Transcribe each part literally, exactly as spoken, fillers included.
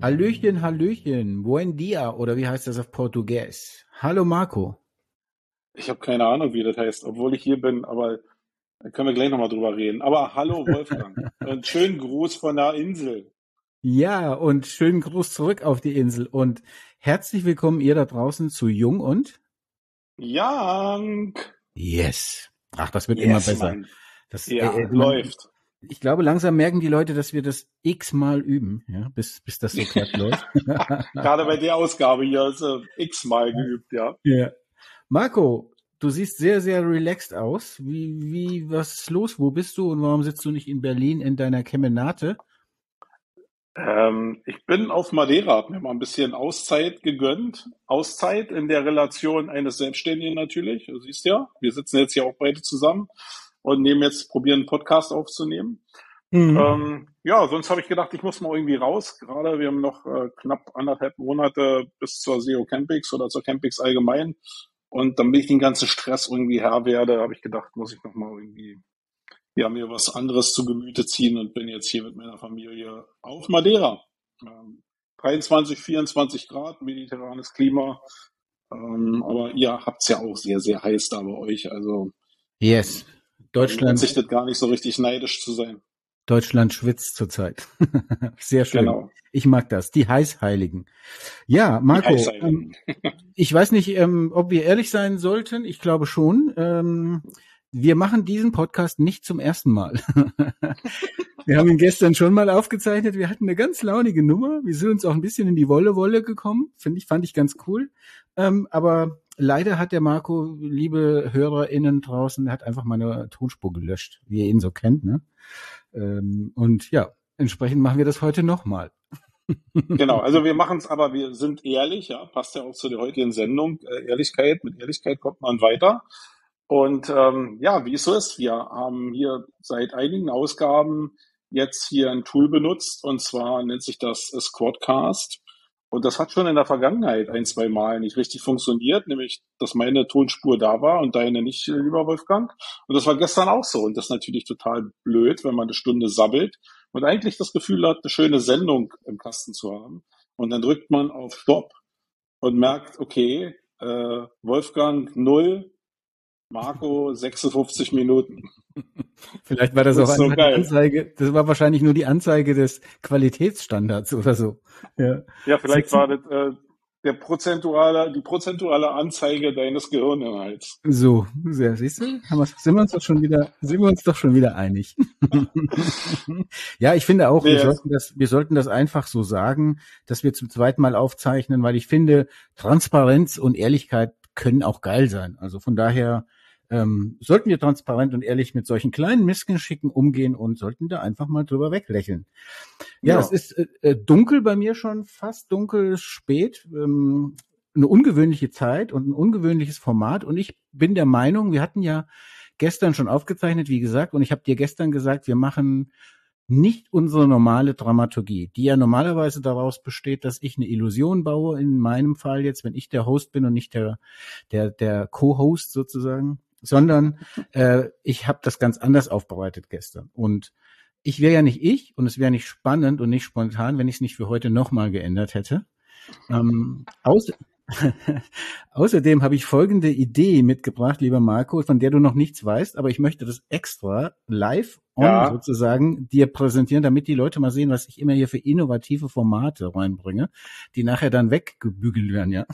Hallöchen, Hallöchen, buen dia oder wie heißt das auf Portugiesisch? Hallo Marco. Ich habe keine Ahnung, wie das heißt, obwohl ich hier bin, aber da können wir gleich nochmal drüber reden. Aber hallo Wolfgang und schönen Gruß von der Insel. Ja, und schönen Gruß zurück auf die Insel und herzlich willkommen ihr da draußen zu Jung und Jank! Yes. Ach, das wird immer Yes, besser. Mann. Das, äh, Ja, äh, man, läuft. ich glaube, langsam merken die Leute, dass wir das x-mal üben, ja, bis, bis das so glatt läuft. Gerade bei der Ausgabe hier ist äh, x-mal geübt, ja. Ja. Marco, du siehst sehr, sehr relaxed aus. Wie, wie, was ist los? Wo bist du und warum sitzt du nicht in Berlin in deiner Kemenate? Ähm, ich bin auf Madeira, hab mir mal ein bisschen Auszeit gegönnt. Auszeit in der Relation eines Selbstständigen natürlich. Du siehst ja, wir sitzen jetzt hier auch beide zusammen und nehmen jetzt, probieren einen Podcast aufzunehmen. Mhm. Ähm, ja, sonst habe ich gedacht, ich muss mal irgendwie raus. Gerade wir haben noch äh, knapp anderthalb Monate bis zur S E O Campix oder zur Campix allgemein. Und damit ich den ganzen Stress irgendwie Herr werde, habe ich gedacht, muss ich noch mal irgendwie ja, mir was anderes zu Gemüte ziehen und bin jetzt hier mit meiner Familie auf Madeira. Ähm, dreiundzwanzig, vierundzwanzig Grad, mediterranes Klima. Ähm, aber ihr habt's ja auch sehr, sehr heiß da bei euch. Also Yes. ähm, da lohnt Deutschland, sich das gar nicht so richtig neidisch zu sein. Deutschland schwitzt zurzeit. Sehr schön. Genau. Ich mag das. Die Heißheiligen. Ja, Die Marco, Heißheiligen. ähm, ich weiß nicht, ähm, ob wir ehrlich sein sollten. Ich glaube schon. Ähm, wir machen diesen Podcast nicht zum ersten Mal. Wir haben ihn gestern schon mal aufgezeichnet. Wir hatten eine ganz launige Nummer. Wir sind uns auch ein bisschen in die Wolle-Wolle gekommen. Finde ich, fand ich ganz cool. Ähm, aber leider hat der Marco, liebe HörerInnen draußen, der hat einfach meine Tonspur gelöscht, wie ihr ihn so kennt, ne? Ähm, und ja, entsprechend machen wir das heute nochmal. Genau, also wir machen es, aber wir sind ehrlich, ja, passt ja auch zu der heutigen Sendung. Äh, Ehrlichkeit, mit Ehrlichkeit kommt man weiter. Und ähm, ja, wie es so ist, wir haben hier seit einigen Ausgaben jetzt hier ein Tool benutzt, und zwar nennt sich das Squadcast. Und das hat schon in der Vergangenheit ein, zwei Mal nicht richtig funktioniert, nämlich dass meine Tonspur da war und deine nicht, äh, lieber Wolfgang. Und das war gestern auch so. Und das ist natürlich total blöd, wenn man eine Stunde sabbelt und eigentlich das Gefühl hat, eine schöne Sendung im Kasten zu haben. Und dann drückt man auf Stopp und merkt, okay, äh, Wolfgang null, Marco sechsundfünfzig Minuten. Vielleicht war das Das auch ist so einfach die geil. Anzeige, das war wahrscheinlich nur die Anzeige des Qualitätsstandards oder so. Ja. Ja, vielleicht Sechs- war das äh, der prozentuale, die prozentuale Anzeige deines Gehirninhalts. So, sehr, siehst du, haben wir, sind wir uns doch schon wieder, sind wir uns doch schon wieder einig. Ja, ich finde auch, Nee, wir jetzt, sollten das, wir sollten das einfach so sagen, dass wir zum zweiten Mal aufzeichnen, weil ich finde, Transparenz und Ehrlichkeit können auch geil sein. Also von daher ähm, sollten wir transparent und ehrlich mit solchen kleinen Missgeschicken umgehen und sollten da einfach mal drüber weglächeln. Ja, es ja, ist äh, dunkel bei mir schon, fast dunkel, spät. Ähm, eine ungewöhnliche Zeit und ein ungewöhnliches Format. Und ich bin der Meinung, wir hatten ja gestern schon aufgezeichnet, wie gesagt, und ich habe dir gestern gesagt, wir machen nicht unsere normale Dramaturgie, die ja normalerweise daraus besteht, dass ich eine Illusion baue, in meinem Fall jetzt, wenn ich der Host bin und nicht der der der Co-Host sozusagen, sondern äh, ich habe das ganz anders aufbereitet gestern. Und ich wäre ja nicht ich und es wäre nicht spannend und nicht spontan, wenn ich es nicht für heute nochmal geändert hätte. Ähm, außer, Außerdem habe ich folgende Idee mitgebracht, lieber Marco, von der du noch nichts weißt, aber ich möchte das extra live on ja, sozusagen dir präsentieren, damit die Leute mal sehen, was ich immer hier für innovative Formate reinbringe, die nachher dann weggebügelt werden, ja.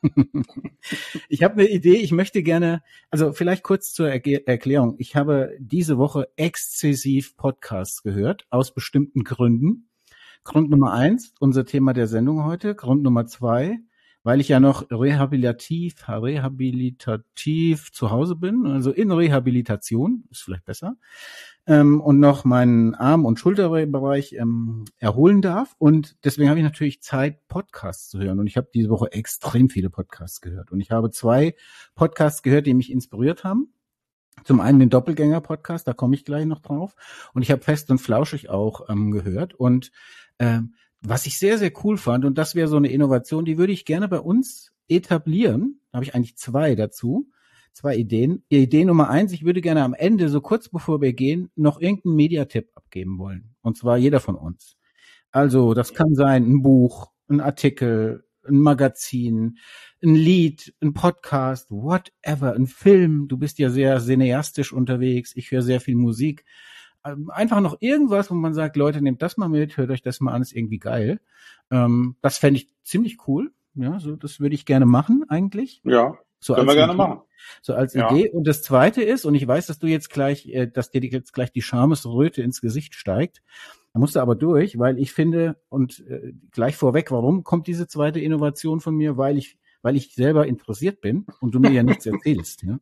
Ich habe eine Idee, ich möchte gerne, also vielleicht kurz zur Erge- Erklärung. Ich habe diese Woche exzessiv Podcasts gehört, aus bestimmten Gründen. Grund Nummer eins, unser Thema der Sendung heute. Grund Nummer zwei, weil ich ja noch rehabilitativ, rehabilitativ zu Hause bin, also in Rehabilitation, ist vielleicht besser, ähm, und noch meinen Arm- und Schulterbereich ähm, erholen darf. Und deswegen habe ich natürlich Zeit, Podcasts zu hören. Und ich habe diese Woche extrem viele Podcasts gehört. Und ich habe zwei Podcasts gehört, die mich inspiriert haben. Zum einen den Doppelgänger-Podcast, da komme ich gleich noch drauf. Und ich habe Fest und Flauschig auch ähm, gehört. Und ähm, was ich sehr, sehr cool fand, und das wäre so eine Innovation, die würde ich gerne bei uns etablieren. Da habe ich eigentlich zwei dazu, zwei Ideen. Idee Nummer eins, ich würde gerne am Ende, so kurz bevor wir gehen, noch irgendeinen Mediatipp abgeben wollen. Und zwar jeder von uns. Also das kann sein ein Buch, ein Artikel, ein Magazin, ein Lied, ein Podcast, whatever, ein Film. Du bist ja sehr cineastisch unterwegs. Ich höre sehr viel Musik. Ähm, Einfach noch irgendwas, wo man sagt, Leute, nehmt das mal mit, hört euch das mal an, ist irgendwie geil. Ähm, das fände ich ziemlich cool. Ja, so das würde ich gerne machen eigentlich. Ja, So können wir als gerne Idee. machen. So als Ja. Idee. Und das Zweite ist, und ich weiß, dass du jetzt gleich, äh, dass dir jetzt gleich die Schamesröte ins Gesicht steigt. Da musst du aber durch, weil ich finde, und äh, gleich vorweg, warum kommt diese zweite Innovation von mir? Weil ich, weil ich selber interessiert bin und du mir ja nichts erzählst. Ja?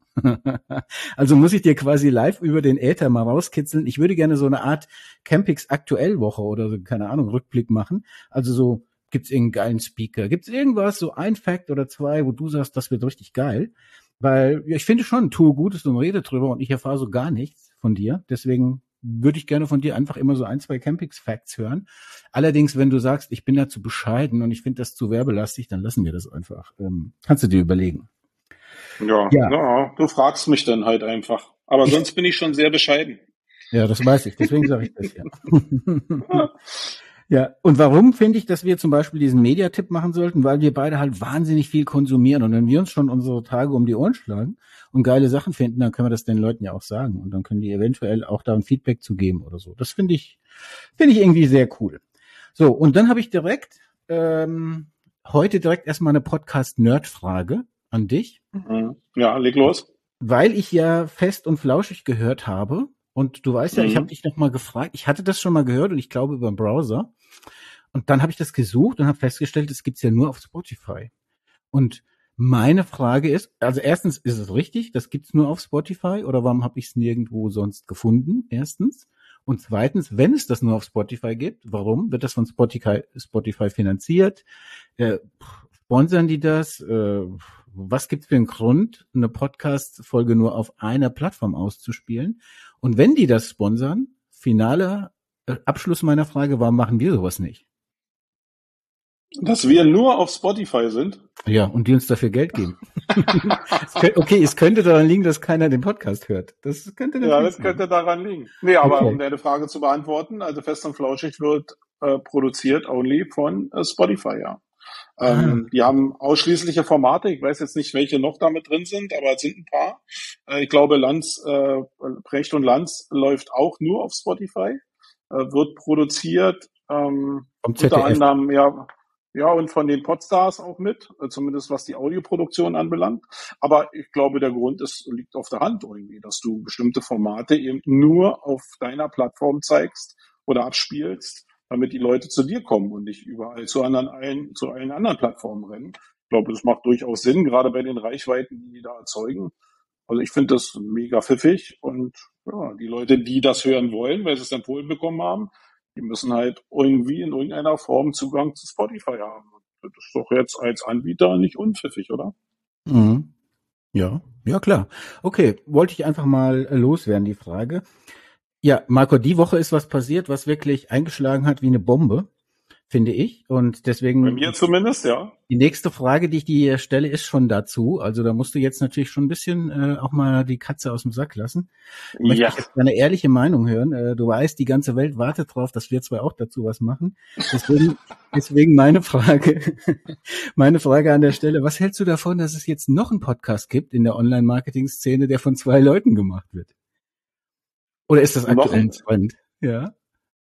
Also muss ich dir quasi live über den Äther mal rauskitzeln. Ich würde gerne so eine Art Campix Aktuellwoche oder so, keine Ahnung, Rückblick machen. Also so, gibt's irgendeinen geilen Speaker? Gibt's irgendwas, so ein Fact oder zwei, wo du sagst, das wird richtig geil? Weil ja, ich finde schon, tue Gutes und rede drüber und ich erfahre so gar nichts von dir. Deswegen würde ich gerne von dir einfach immer so ein, zwei Campix-Facts hören. Allerdings, wenn du sagst, ich bin da zu bescheiden und ich finde das zu werbelastig, dann lassen wir das einfach. Ähm, kannst du dir überlegen. Ja, Ja. ja, du fragst mich dann halt einfach. Aber sonst bin ich schon sehr bescheiden. Ja, das weiß ich. Deswegen sage ich das ja. Ja, und warum finde ich, dass wir zum Beispiel diesen Mediatipp machen sollten? Weil wir beide halt wahnsinnig viel konsumieren. Und wenn wir uns schon unsere Tage um die Ohren schlagen und geile Sachen finden, dann können wir das den Leuten ja auch sagen. Und dann können die eventuell auch da ein Feedback zu geben oder so. Das finde ich, finde ich irgendwie sehr cool. So, und dann habe ich direkt, ähm, heute direkt erstmal eine Podcast-Nerd-Frage an dich. Mhm. Ja, leg los. Weil ich ja fest und flauschig gehört habe. Und du weißt ja, Mhm. ich habe dich noch mal gefragt. Ich hatte das schon mal gehört und ich glaube über den Browser. Und dann habe ich das gesucht und habe festgestellt, es gibt's ja nur auf Spotify. Und meine Frage ist, also erstens, ist es richtig, das gibt's nur auf Spotify oder warum habe ich es nirgendwo sonst gefunden? Erstens. Und zweitens, wenn es das nur auf Spotify gibt, warum wird das von Spotify, Spotify finanziert? Äh, sponsern die das? Äh, was gibt's für einen Grund, eine Podcast-Folge nur auf einer Plattform auszuspielen? Und wenn die das sponsern, finaler äh, Abschluss meiner Frage, warum machen wir sowas nicht? Dass wir nur auf Spotify sind. Ja, und die uns dafür Geld geben. es könnte, okay, es könnte daran liegen, dass keiner den Podcast hört. Das könnte natürlich Ja, das sein. könnte daran liegen. Nee, aber Okay. um deine Frage zu beantworten, also Fest und Flauschig wird äh, produziert only von äh, Spotify, ja. Ähm, Ah. die haben ausschließliche Formate. Ich weiß jetzt nicht, welche noch damit drin sind, aber es sind ein paar. Äh, ich glaube, Lanz, äh, Precht und Lanz läuft auch nur auf Spotify, äh, wird produziert, ähm, Vom Z unter D F. anderem, ja, ja, und von den Podstars auch mit, äh, zumindest was die Audioproduktion anbelangt. Aber ich glaube, der Grund ist, liegt auf der Hand irgendwie, dass du bestimmte Formate eben nur auf deiner Plattform zeigst oder abspielst, damit die Leute zu dir kommen und nicht überall zu anderen allen, zu allen anderen Plattformen rennen. Ich glaube, das macht durchaus Sinn, gerade bei den Reichweiten, die die da erzeugen. Also ich finde das mega pfiffig und ja, die Leute, die das hören wollen, weil sie es empfohlen bekommen haben, die müssen halt irgendwie in irgendeiner Form Zugang zu Spotify haben. Das ist doch jetzt als Anbieter nicht unpfiffig, oder? Mhm. Ja, ja klar. Okay, wollte ich einfach mal äh, loswerden, die Frage. Ja, Marco, die Woche ist was passiert, was wirklich eingeschlagen hat wie eine Bombe, finde ich. Und Bei deswegen, mir zumindest, ja. die nächste Frage, die ich dir stelle, ist schon dazu. Also da musst du jetzt natürlich schon ein bisschen äh, auch mal die Katze aus dem Sack lassen. Möchte Ja. ich jetzt deine ehrliche Meinung hören. Äh, du weißt, die ganze Welt wartet drauf, dass wir zwei auch dazu was machen. Deswegen, deswegen meine Frage, meine Frage an der Stelle, was hältst du davon, dass es jetzt noch einen Podcast gibt in der Online-Marketing-Szene, der von zwei Leuten gemacht wird? Oder ist das Noch aktuell ein, ein Trend? Ja.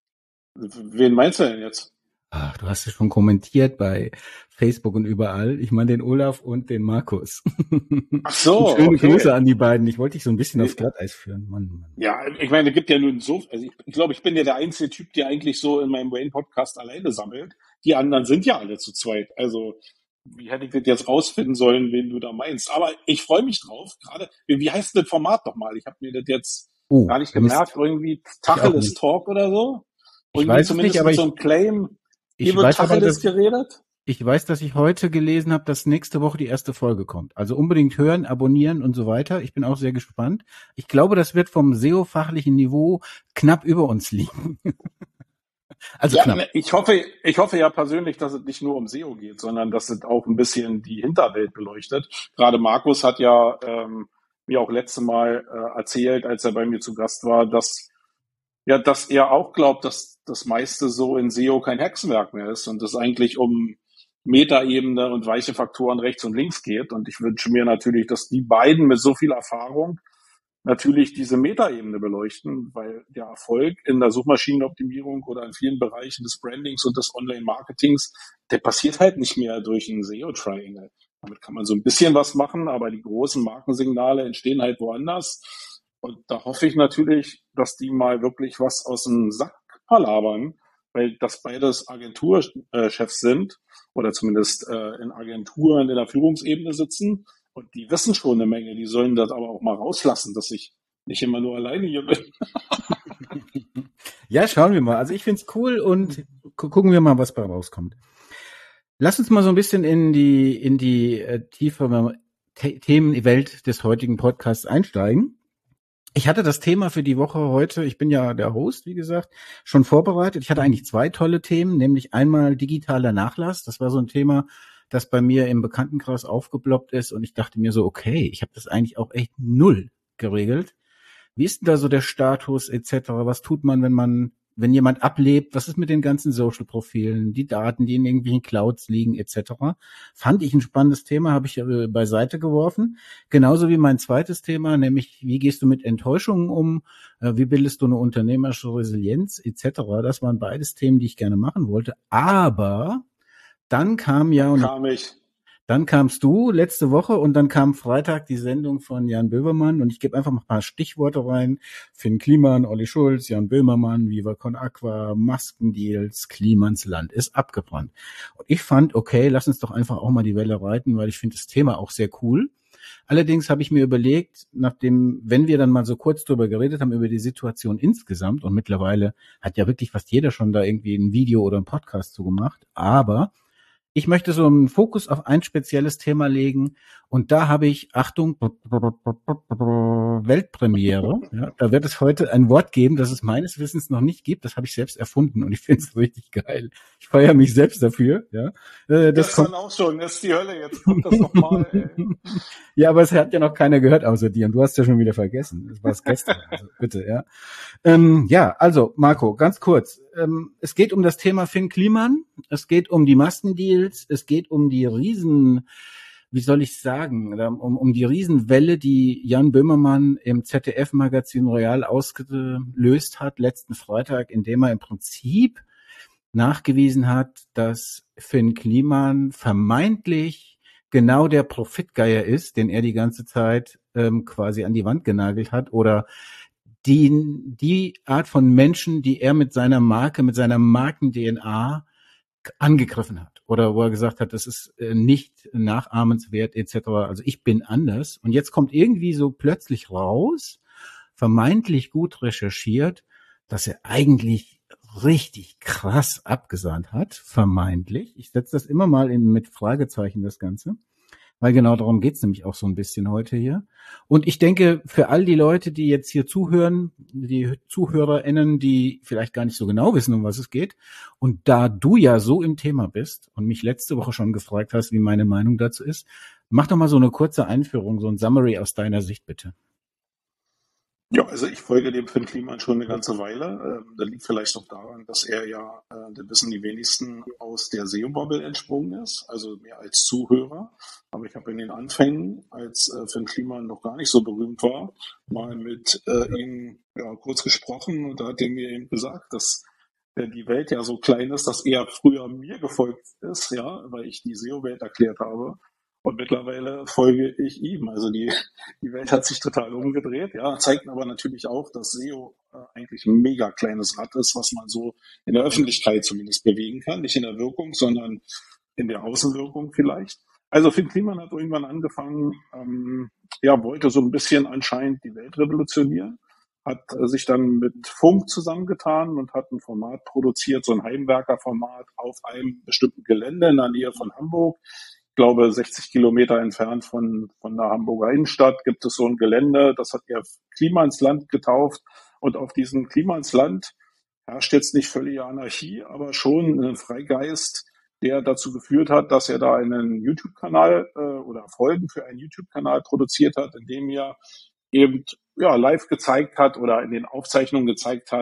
wen meinst du denn jetzt? Ach, du hast es schon kommentiert bei Facebook und überall. Ich meine den Olaf und den Markus. Ach so, Und schöne okay. Grüße an die beiden. Ich wollte dich so ein bisschen aufs Glatteis führen. Mann, Mann. Ja, ich meine, es gibt ja nun so, also ich, ich glaube, ich bin ja der einzige Typ, der eigentlich so in meinem Wayne-Podcast alleine sammelt. Die anderen sind ja alle zu zweit. Also, wie hätte ich das jetzt rausfinden sollen, wen du da meinst? Aber ich freue mich drauf. Gerade, wie, wie heißt das Format nochmal? Ich habe mir das jetzt Oh, gar nicht Mist. gemerkt. Irgendwie Ich auch Tacheles nicht. Talk oder so. Ich Irgendwie weiß es zumindest nicht, aber mit so ich, einem Claim. Hier ich wird weiß aber, Tacheles dass, geredet. ich weiß, dass ich heute gelesen habe, dass nächste Woche die erste Folge kommt. Also unbedingt hören, abonnieren und so weiter. Ich bin auch sehr gespannt. Ich glaube, das wird vom S E O-fachlichen Niveau knapp über uns liegen. Also Ja, knapp. ne, ich hoffe, ich hoffe ja persönlich, dass es nicht nur um S E O geht, sondern dass es auch ein bisschen die Hinterwelt beleuchtet. Gerade Markus hat ja ähm, mir auch letztes Mal äh, erzählt, als er bei mir zu Gast war, dass ja, dass er auch glaubt, dass das meiste so in S E O kein Hexenwerk mehr ist und es eigentlich um Metaebene und weiche Faktoren rechts und links geht. Und ich wünsche mir natürlich, dass die beiden mit so viel Erfahrung natürlich diese Metaebene beleuchten, weil der Erfolg in der Suchmaschinenoptimierung oder in vielen Bereichen des Brandings und des Online-Marketings, der passiert halt nicht mehr durch einen S E O-Triangle. Damit kann man so ein bisschen was machen, aber die großen Markensignale entstehen halt woanders. Und da hoffe ich natürlich, dass die mal wirklich was aus dem Sack palabern, weil das beides Agenturchefs sind oder zumindest äh, in Agenturen in der Führungsebene sitzen. Und die wissen schon eine Menge, die sollen das aber auch mal rauslassen, dass ich nicht immer nur alleine hier bin. Ja, schauen wir mal. Also ich find's cool und gu- gucken wir mal, was bei rauskommt. Lass uns mal so ein bisschen in die in die äh, tiefere The- Themenwelt des heutigen Podcasts einsteigen. Ich hatte das Thema für die Woche heute, ich bin ja der Host, wie gesagt, schon vorbereitet. Ich hatte eigentlich zwei tolle Themen, nämlich einmal digitaler Nachlass. Das war so ein Thema, das bei mir im Bekanntenkreis aufgeploppt ist und ich dachte mir so, okay, ich habe das eigentlich auch echt null geregelt. Wie ist denn da so der Status et cetera? Was tut man, wenn man, wenn jemand ablebt? Was ist mit den ganzen Social-Profilen, die Daten, die in irgendwelchen Clouds liegen et cetera? Fand ich ein spannendes Thema, habe ich äh, beiseite geworfen. Genauso wie mein zweites Thema, nämlich wie gehst du mit Enttäuschungen um? Äh, wie bildest du eine unternehmerische Resilienz et cetera? Das waren beides Themen, die ich gerne machen wollte. Aber dann kam ja, und Kam ich. dann kamst du letzte Woche und dann kam Freitag die Sendung von Jan Böhmermann und ich gebe einfach mal ein paar Stichworte rein. Finn Kliman, Olli Schulz, Jan Böhmermann, Viva Con Aqua, Maskendeals, Klimans Land ist abgebrannt. Und ich fand, okay, lass uns doch einfach auch mal die Welle reiten, weil ich finde das Thema auch sehr cool. Allerdings habe ich mir überlegt, nachdem, wenn wir dann mal so kurz drüber geredet haben, über die Situation insgesamt, und mittlerweile hat ja wirklich fast jeder schon da irgendwie ein Video oder ein Podcast zu gemacht, aber ich möchte so einen Fokus auf ein spezielles Thema legen und da habe ich, Achtung, Weltpremiere. Ja, da wird es heute ein Wort geben, das es meines Wissens noch nicht gibt. Das habe ich selbst erfunden und ich finde es richtig geil. Ich feiere mich selbst dafür. Ja, äh, das Gestern kommt auch schon, das ist die Hölle, jetzt kommt das nochmal. Ja, aber es hat ja noch keiner gehört außer dir und du hast ja schon wieder vergessen. Das war es gestern. Also bitte, ja. Ähm, ja, also Marco, ganz kurz. Ähm, es geht um das Thema Finn Kliman. Es geht um die Maskendeals. Es geht um die Riesen, wie soll ich sagen, um, um die Riesenwelle, die Jan Böhmermann im Z D F-Magazin Royal ausgelöst hat letzten Freitag, indem er im Prinzip nachgewiesen hat, dass Finn Kliman vermeintlich genau der Profitgeier ist, den er die ganze Zeit ähm, quasi an die Wand genagelt hat, oder die, die Art von Menschen, die er mit seiner Marke, mit seiner Marken-D N A angegriffen hat. Oder wo er gesagt hat, das ist äh, nicht nachahmenswert et cetera. Also ich bin anders. Und jetzt kommt irgendwie so plötzlich raus, vermeintlich gut recherchiert, dass er eigentlich richtig krass abgesahnt hat, vermeintlich. Ich setze das immer mal in, mit Fragezeichen, das Ganze. Weil genau darum geht's nämlich auch so ein bisschen heute hier. Und ich denke, für all die Leute, die jetzt hier zuhören, die ZuhörerInnen, die vielleicht gar nicht so genau wissen, um was es geht, und da du ja so im Thema bist und mich letzte Woche schon gefragt hast, wie meine Meinung dazu ist, mach doch mal so eine kurze Einführung, so ein Summary aus deiner Sicht, bitte. Ja, also ich folge dem Finn Kliman schon eine ganze Weile. Ähm, das liegt vielleicht auch daran, dass er ja, äh, das wissen die wenigsten, aus der S E O-Bubble entsprungen ist, also mehr als Zuhörer. Aber ich habe in den Anfängen, als äh, Finn Kliman noch gar nicht so berühmt war, mal mit äh, ihm ja, kurz gesprochen und da hat er mir eben gesagt, dass äh, die Welt ja so klein ist, dass er früher mir gefolgt ist, ja, weil ich die S E O-Welt erklärt habe. Und mittlerweile folge ich ihm. Also die, die Welt hat sich total umgedreht, ja, zeigt aber natürlich auch, dass S E O äh, eigentlich ein mega kleines Rad ist, was man so in der Öffentlichkeit zumindest bewegen kann. Nicht in der Wirkung, sondern in der Außenwirkung vielleicht. Also Finn Kliman hat irgendwann angefangen, ähm, ja, wollte so ein bisschen anscheinend die Welt revolutionieren, hat äh, sich dann mit Funk zusammengetan und hat ein Format produziert, so ein Heimwerkerformat auf einem bestimmten Gelände in der Nähe von Hamburg. Ich glaube, sechzig Kilometer entfernt von, von der Hamburger Innenstadt gibt es so ein Gelände, das hat er Klimans Land getauft. Und auf diesem Klimans Land herrscht jetzt nicht völlige Anarchie, aber schon ein Freigeist, der dazu geführt hat, dass er da einen YouTube-Kanal äh, oder Folgen für einen YouTube-Kanal produziert hat, in dem er eben ja live gezeigt hat oder in den Aufzeichnungen gezeigt hat,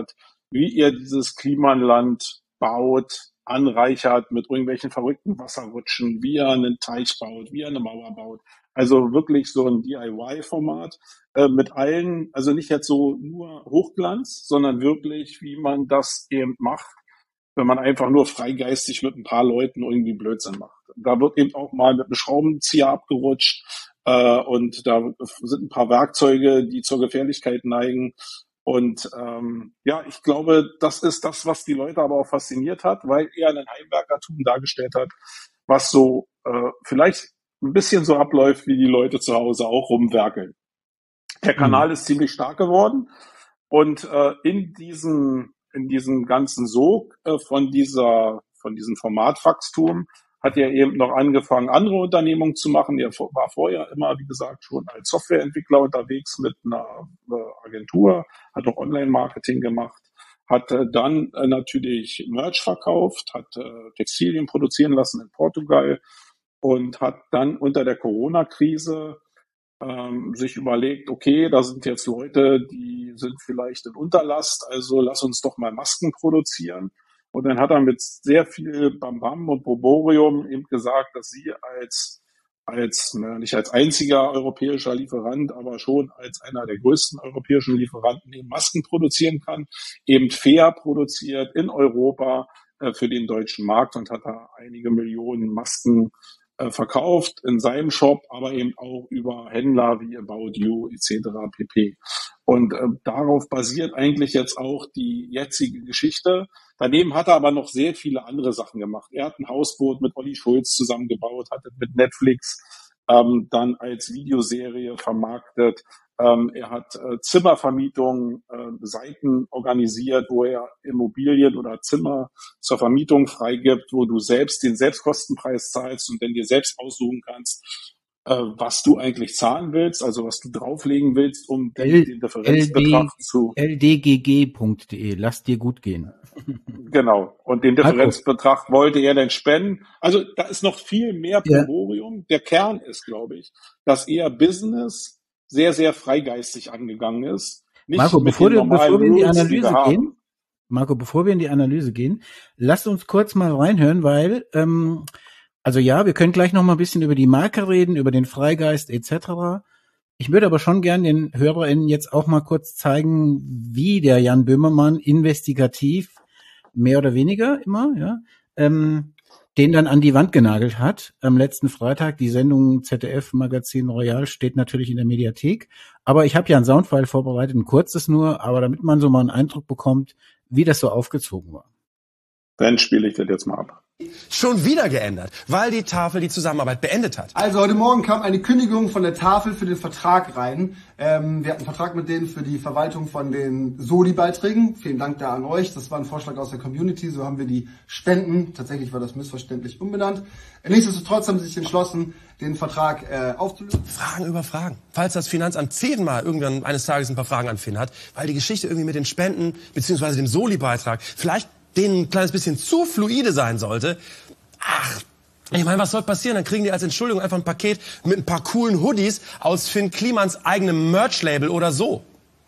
wie ihr dieses Klimaland baut, anreichert mit irgendwelchen verrückten Wasserrutschen, wie er einen Teich baut, wie er eine Mauer baut. Also wirklich so ein D I Y-Format äh, mit allen, also nicht jetzt so nur Hochglanz, sondern wirklich, wie man das eben macht, wenn man einfach nur freigeistig mit ein paar Leuten irgendwie Blödsinn macht. Da wird eben auch mal mit einem Schraubenzieher abgerutscht äh, und da sind ein paar Werkzeuge, die zur Gefährlichkeit neigen. Und ähm, ja, ich glaube, das ist das, was die Leute aber auch fasziniert hat, weil er ein Heimwerkertum dargestellt hat, was so äh, vielleicht ein bisschen so abläuft, wie die Leute zu Hause auch rumwerkeln. Der Kanal mhm. ist ziemlich stark geworden und äh, in diesem in diesem ganzen Sog äh, von dieser von diesem Formatwachstum hat er eben noch angefangen, andere Unternehmungen zu machen. Er war vorher immer, wie gesagt, schon als Softwareentwickler unterwegs mit einer äh, Agentur, hat auch Online-Marketing gemacht, hat äh, dann äh, natürlich Merch verkauft, hat äh, Textilien produzieren lassen in Portugal und hat dann unter der Corona-Krise ähm, sich überlegt, okay, da sind jetzt Leute, die sind vielleicht in Unterlast, also lass uns doch mal Masken produzieren. Und dann hat er mit sehr viel Bambam und Boborium eben gesagt, dass sie als, als ne, nicht als einziger europäischer Lieferant, aber schon als einer der größten europäischen Lieferanten eben Masken produzieren kann, eben fair produziert in Europa äh, für den deutschen Markt und hat da einige Millionen Masken äh, verkauft in seinem Shop, aber eben auch über Händler wie About You et cetera pp. Und äh, darauf basiert eigentlich jetzt auch die jetzige Geschichte. Daneben hat er aber noch sehr viele andere Sachen gemacht. Er hat ein Hausboot mit Olli Schulz zusammengebaut, hat es mit Netflix ähm, dann als Videoserie vermarktet. Ähm, er hat äh, Zimmervermietung, äh, Seiten organisiert, wo er Immobilien oder Zimmer zur Vermietung freigibt, wo du selbst den Selbstkostenpreis zahlst und dann dir selbst aussuchen kannst, äh, was du eigentlich zahlen willst, also was du drauflegen willst, um L- den Differenzbetrag zu... l d g g punkt d e, lass dir gut gehen. Genau. Und den Differenzbetrag wollte er dann spenden. Also da ist noch viel mehr Proborium. Ja. Der Kern ist, glaube ich, dass er Business sehr, sehr freigeistig angegangen ist. Nicht Marco, bevor, du, bevor wir in die Rules, Analyse die gehen, Marco, bevor wir in die Analyse gehen, lass uns kurz mal reinhören, weil, ähm, also ja, wir können gleich noch mal ein bisschen über die Marke reden, über den Freigeist et cetera. Ich würde aber schon gern den HörerInnen jetzt auch mal kurz zeigen, wie der Jan Böhmermann investigativ, mehr oder weniger immer, ja, ähm, den dann an die Wand genagelt hat am letzten Freitag. Die Sendung Z D F Magazin Royal steht natürlich in der Mediathek. Aber ich habe ja ein Soundfile vorbereitet, ein kurzes nur, aber damit man so mal einen Eindruck bekommt, wie das so aufgezogen war. Dann spiele ich das jetzt mal ab. Schon wieder geändert, weil die Tafel die Zusammenarbeit beendet hat. Also heute Morgen kam eine Kündigung von der Tafel für den Vertrag rein. Ähm, wir hatten einen Vertrag mit denen für die Verwaltung von den Soli-Beiträgen. Vielen Dank da an euch. Das war ein Vorschlag aus der Community. So haben wir die Spenden. Tatsächlich war das missverständlich umbenannt. Nichtsdestotrotz haben sie sich entschlossen, den Vertrag äh, aufzulösen. Fragen über Fragen. Falls das Finanzamt zehnmal irgendwann eines Tages ein paar Fragen an Finn hat, weil die Geschichte irgendwie mit den Spenden beziehungsweise dem Soli-Beitrag vielleicht denen ein kleines bisschen zu fluide sein sollte. Ach, ich meine, was soll passieren? Dann kriegen die als Entschuldigung einfach ein Paket mit ein paar coolen Hoodies aus Finn Klimans eigenem Merch-Label oder so.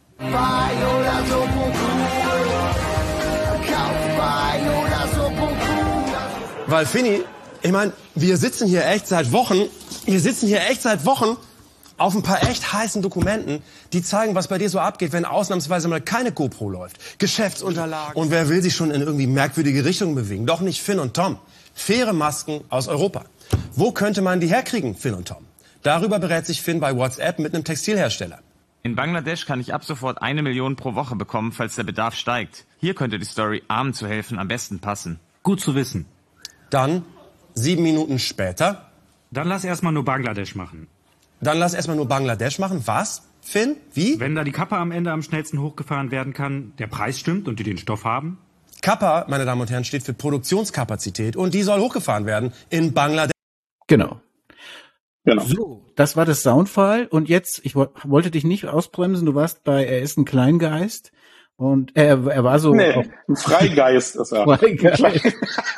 Weil Finny, ich meine, wir sitzen hier echt seit Wochen, wir sitzen hier echt seit Wochen auf ein paar echt heißen Dokumenten, die zeigen, was bei dir so abgeht, wenn ausnahmsweise mal keine GoPro läuft. Geschäftsunterlagen. Und wer will sich schon in irgendwie merkwürdige Richtungen bewegen? Doch nicht Finn und Tom. Faire Masken aus Europa. Wo könnte man die herkriegen, Finn und Tom? Darüber berät sich Finn bei WhatsApp mit einem Textilhersteller. In Bangladesch kann ich ab sofort eine Million pro Woche bekommen, falls der Bedarf steigt. Hier könnte die Story, Armen zu helfen, am besten passen. Gut zu wissen. Dann, sieben Minuten später. Dann lass erstmal nur Bangladesch machen. Dann lass erstmal nur Bangladesch machen. Was? Finn? Wie? Wenn da die Kappe am Ende am schnellsten hochgefahren werden kann, der Preis stimmt und die den Stoff haben? Kappa, meine Damen und Herren, steht für Produktionskapazität und die soll hochgefahren werden in Bangladesch. Genau. Genau. So, das war das Soundfile und jetzt, ich wo, wollte dich nicht ausbremsen, du warst bei Er ist ein Kleingeist und er, er war so... Nee, ein Freigeist ist er. Freigeist.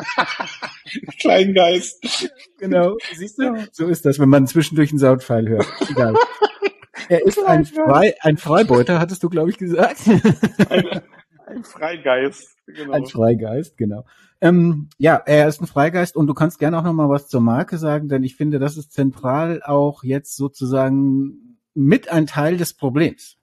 Kleingeist. Genau, siehst du? So ist das, wenn man zwischendurch einen Soundfile hört. Egal. Er ist ein, Frei, ein Freibeuter, hattest du, glaube ich, gesagt. Ein, Ein Freigeist, genau. Ein Freigeist, genau. Ähm, ja, er ist ein Freigeist und du kannst gerne auch noch mal was zur Marke sagen, denn ich finde, das ist zentral auch jetzt sozusagen mit ein Teil des Problems.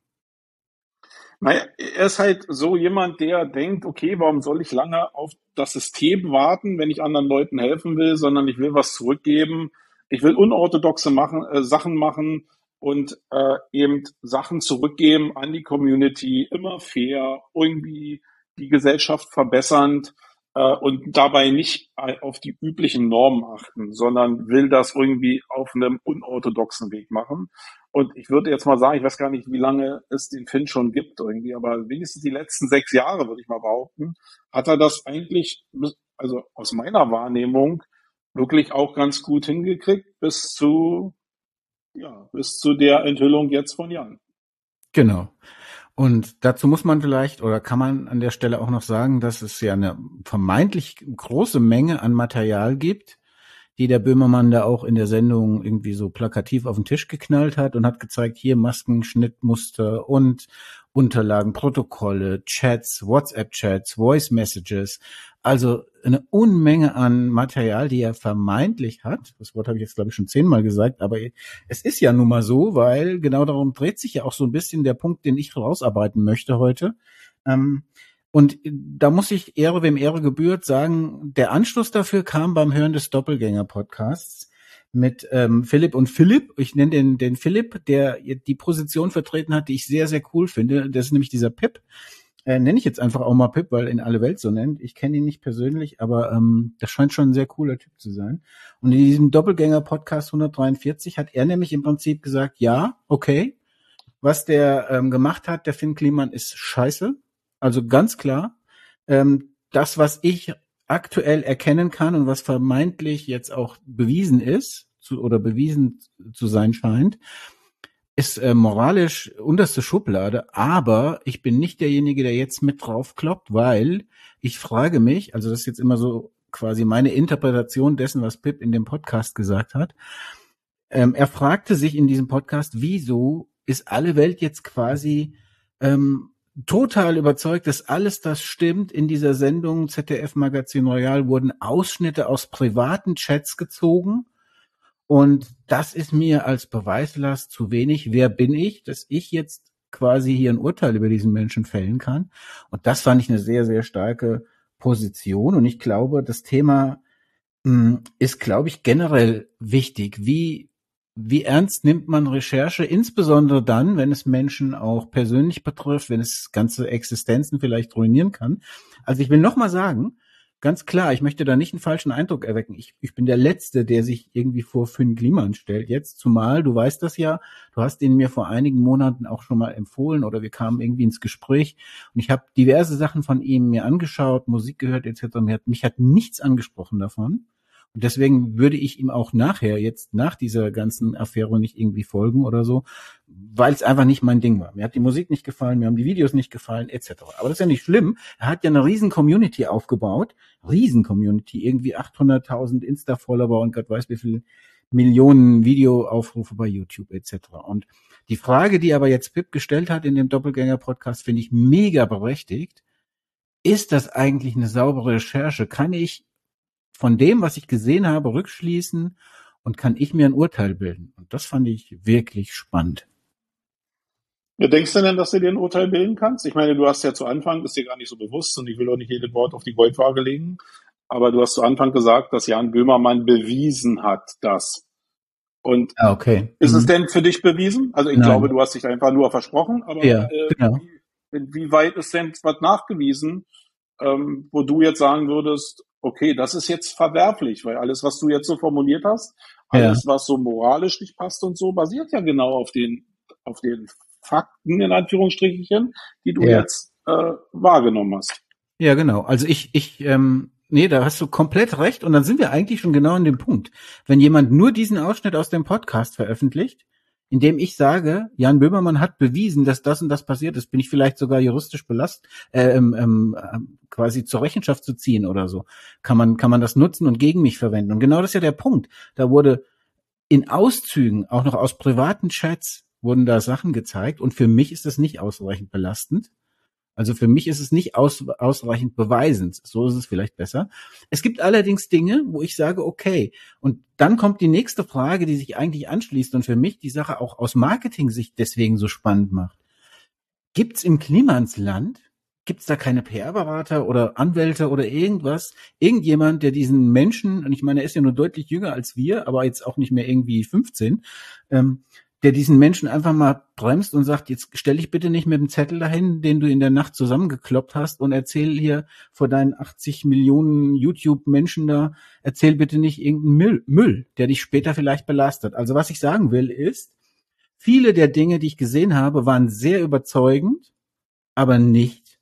Naja, er ist halt so jemand, der denkt, okay, warum soll ich lange auf das System warten, wenn ich anderen Leuten helfen will, sondern ich will was zurückgeben. Ich will unorthodoxe machen, äh, Sachen machen und äh, eben Sachen zurückgeben an die Community, immer fair, irgendwie die Gesellschaft verbessernd äh, und dabei nicht auf die üblichen Normen achten, sondern will das irgendwie auf einem unorthodoxen Weg machen. Und ich würde jetzt mal sagen, ich weiß gar nicht, wie lange es den Finn schon gibt irgendwie, aber wenigstens die letzten sechs Jahre, würde ich mal behaupten, hat er das eigentlich, also aus meiner Wahrnehmung, wirklich auch ganz gut hingekriegt bis zu, ja, bis zu der Enthüllung jetzt von Jan. Genau. Und dazu muss man vielleicht oder kann man an der Stelle auch noch sagen, dass es ja eine vermeintlich große Menge an Material gibt, die der Böhmermann da auch in der Sendung irgendwie so plakativ auf den Tisch geknallt hat und hat gezeigt, hier Masken, Schnittmuster und Unterlagen, Protokolle, Chats, WhatsApp-Chats, Voice-Messages, also eine Unmenge an Material, die er vermeintlich hat. Das Wort habe ich jetzt, glaube ich, schon zehnmal gesagt, aber es ist ja nun mal so, weil genau darum dreht sich ja auch so ein bisschen der Punkt, den ich rausarbeiten möchte heute. Ähm, Und da muss ich Ehre, wem Ehre gebührt, sagen, der Anschluss dafür kam beim Hören des Doppelgänger-Podcasts mit ähm, Philipp und Philipp. Ich nenne den, den Philipp, der die Position vertreten hat, die ich sehr, sehr cool finde. Das ist nämlich dieser Pip. Äh, nenne ich jetzt einfach auch mal Pip, weil in alle Welt so nennt. Ich kenne ihn nicht persönlich, aber ähm, das scheint schon ein sehr cooler Typ zu sein. Und in diesem Doppelgänger-Podcast hundertdreiundvierzig hat er nämlich im Prinzip gesagt, ja, okay, was der ähm, gemacht hat, der Finn Kliman, ist scheiße. Also ganz klar, ähm, das, was ich aktuell erkennen kann und was vermeintlich jetzt auch bewiesen ist zu, oder bewiesen zu sein scheint, ist äh, moralisch unterste Schublade. Aber ich bin nicht derjenige, der jetzt mit drauf kloppt, weil ich frage mich, also das ist jetzt immer so quasi meine Interpretation dessen, was Pip in dem Podcast gesagt hat. Ähm, er fragte sich in diesem Podcast, wieso ist alle Welt jetzt quasi ähm, total überzeugt, dass alles das stimmt. In dieser Sendung Z D F Magazin Royal wurden Ausschnitte aus privaten Chats gezogen. Und das ist mir als Beweislast zu wenig. Wer bin ich, dass ich jetzt quasi hier ein Urteil über diesen Menschen fällen kann? Und das fand ich eine sehr, sehr starke Position. Und ich glaube, das Thema mh, ist, glaube ich, generell wichtig. Wie Wie ernst nimmt man Recherche, insbesondere dann, wenn es Menschen auch persönlich betrifft, wenn es ganze Existenzen vielleicht ruinieren kann? Also ich will noch mal sagen, ganz klar, ich möchte da nicht einen falschen Eindruck erwecken. Ich, ich bin der Letzte, der sich irgendwie vor Finn Kliman stellt jetzt, zumal, du weißt das ja, du hast ihn mir vor einigen Monaten auch schon mal empfohlen oder wir kamen irgendwie ins Gespräch und ich habe diverse Sachen von ihm mir angeschaut, Musik gehört et cetera. Mich hat, mich hat nichts angesprochen davon. Und deswegen würde ich ihm auch nachher, jetzt nach dieser ganzen Affäre nicht irgendwie folgen oder so, weil es einfach nicht mein Ding war. Mir hat die Musik nicht gefallen, mir haben die Videos nicht gefallen, et cetera. Aber das ist ja nicht schlimm. Er hat ja eine riesen Community aufgebaut. Riesen Community. Irgendwie achthunderttausend Insta-Follower und Gott weiß wie viele Millionen Videoaufrufe bei YouTube et cetera. Und die Frage, die aber jetzt Pip gestellt hat in dem Doppelgänger-Podcast, finde ich mega berechtigt. Ist das eigentlich eine saubere Recherche? Kann ich von dem, was ich gesehen habe, rückschließen und kann ich mir ein Urteil bilden? Und das fand ich wirklich spannend. Ja, denkst du denn, dass du dir ein Urteil bilden kannst? Ich meine, du hast ja zu Anfang, ist dir gar nicht so bewusst und ich will auch nicht jedes Wort auf die Goldwaage legen, aber du hast zu Anfang gesagt, dass Jan Böhmermann bewiesen hat, das. Und ah, okay. ist mhm. es denn für dich bewiesen? Also ich Nein. glaube, du hast dich einfach nur versprochen, aber ja, äh, genau. wie, inwieweit ist denn was nachgewiesen, ähm, wo du jetzt sagen würdest, okay, das ist jetzt verwerflich, weil alles, was du jetzt so formuliert hast, alles, ja. was so moralisch nicht passt und so, basiert ja genau auf den, auf den Fakten, in Anführungsstrichen, die du ja. jetzt äh, wahrgenommen hast. Ja, genau. Also ich, ich, ähm, nee, da hast du komplett recht. Und dann sind wir eigentlich schon genau an dem Punkt. Wenn jemand nur diesen Ausschnitt aus dem Podcast veröffentlicht, in dem ich sage, Jan Böhmermann hat bewiesen, dass das und das passiert ist, bin ich vielleicht sogar juristisch belastet, äh, ähm, ähm, quasi zur Rechenschaft zu ziehen oder so. Kann man, kann man das nutzen und gegen mich verwenden. Und genau das ist ja der Punkt. Da wurde in Auszügen, auch noch aus privaten Chats, wurden da Sachen gezeigt. Und für mich ist das nicht ausreichend belastend. Also für mich ist es nicht aus, ausreichend beweisend. So ist es vielleicht besser. Es gibt allerdings Dinge, wo ich sage, okay. Und dann kommt die nächste Frage, die sich eigentlich anschließt und für mich die Sache auch aus Marketing-Sicht deswegen so spannend macht. Gibt's im Klimansland, gibt's da keine P R-Berater oder Anwälte oder irgendwas? Irgendjemand, der diesen Menschen, und ich meine, er ist ja nur deutlich jünger als wir, aber jetzt auch nicht mehr irgendwie fünfzehn, ähm, der diesen Menschen einfach mal bremst und sagt, jetzt stell dich bitte nicht mit dem Zettel dahin, den du in der Nacht zusammengekloppt hast und erzähl hier vor deinen achtzig Millionen YouTube-Menschen da, erzähl bitte nicht irgendeinen Müll, Müll, der dich später vielleicht belastet. Also was ich sagen will ist, viele der Dinge, die ich gesehen habe, waren sehr überzeugend, aber nicht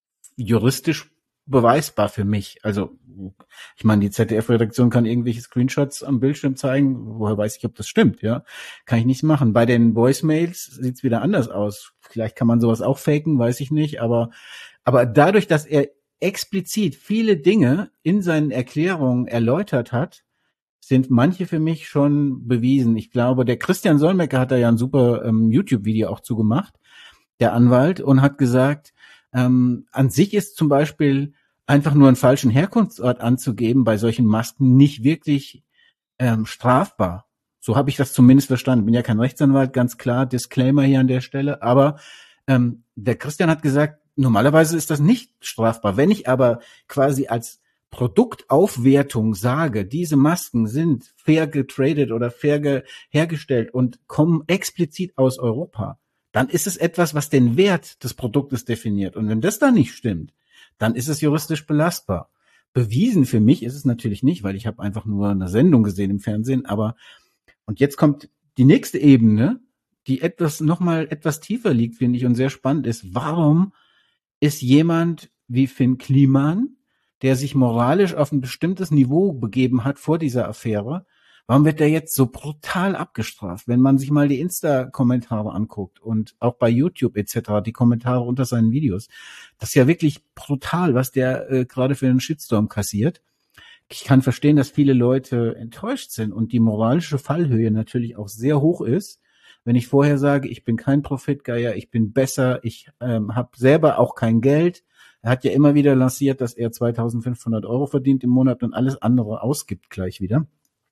juristisch beweisbar für mich. Also ich meine, die Z D F-Redaktion kann irgendwelche Screenshots am Bildschirm zeigen. Woher weiß ich, ob das stimmt? Ja, kann ich nicht machen. Bei den Voicemails sieht's wieder anders aus. Vielleicht kann man sowas auch faken, weiß ich nicht. Aber aber dadurch, dass er explizit viele Dinge in seinen Erklärungen erläutert hat, sind manche für mich schon bewiesen. Ich glaube, der Christian Solmecke hat da ja ein super ähm, YouTube-Video auch zugemacht, der Anwalt, und hat gesagt, ähm, an sich ist zum Beispiel einfach nur einen falschen Herkunftsort anzugeben bei solchen Masken nicht wirklich ähm, strafbar. So habe ich das zumindest verstanden. Bin ja kein Rechtsanwalt, ganz klar, Disclaimer hier an der Stelle. Aber ähm, der Christian hat gesagt, normalerweise ist das nicht strafbar. Wenn ich aber quasi als Produktaufwertung sage, diese Masken sind fair getradet oder fair ge- hergestellt und kommen explizit aus Europa, dann ist es etwas, was den Wert des Produktes definiert. Und wenn das dann nicht stimmt, dann ist es juristisch belastbar. Bewiesen für mich ist es natürlich nicht, weil ich habe einfach nur eine Sendung gesehen im Fernsehen. Aber und jetzt kommt die nächste Ebene, die etwas nochmal etwas tiefer liegt, finde ich, und sehr spannend ist. Warum ist jemand wie Finn Kliman, der sich moralisch auf ein bestimmtes Niveau begeben hat vor dieser Affäre, warum wird der jetzt so brutal abgestraft? Wenn man sich mal die Insta-Kommentare anguckt und auch bei YouTube et cetera, die Kommentare unter seinen Videos, das ist ja wirklich brutal, was der äh, gerade für einen Shitstorm kassiert. Ich kann verstehen, dass viele Leute enttäuscht sind und die moralische Fallhöhe natürlich auch sehr hoch ist. Wenn ich vorher sage, ich bin kein Profitgeier, ich bin besser, ich ähm, habe selber auch kein Geld. Er hat ja immer wieder lanciert, dass er zweitausendfünfhundert Euro verdient im Monat und alles andere ausgibt gleich wieder.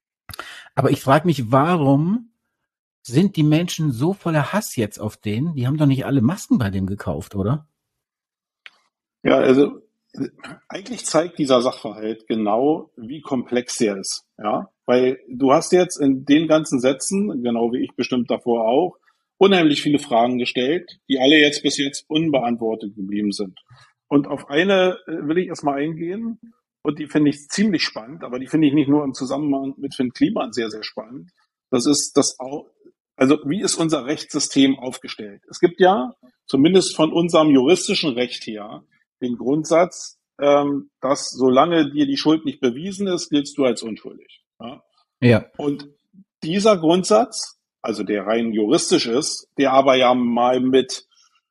Aber ich frage mich, warum sind die Menschen so voller Hass jetzt auf den? Die haben doch nicht alle Masken bei dem gekauft, oder? Ja, also eigentlich zeigt dieser Sachverhalt genau, wie komplex er ist. Ja, weil du hast jetzt in den ganzen Sätzen, genau wie ich bestimmt davor auch, unheimlich viele Fragen gestellt, die alle jetzt bis jetzt unbeantwortet geblieben sind. Und auf eine will ich erstmal eingehen. Und die finde ich ziemlich spannend, aber die finde ich nicht nur im Zusammenhang mit Finn Kliman sehr, sehr spannend. Das ist das auch, also wie ist unser Rechtssystem aufgestellt? Es gibt ja, zumindest von unserem juristischen Recht her, den Grundsatz, ähm, dass solange dir die Schuld nicht bewiesen ist, giltst du als unschuldig. Ja? Ja. Und dieser Grundsatz, also der rein juristisch ist, der aber ja mal mit,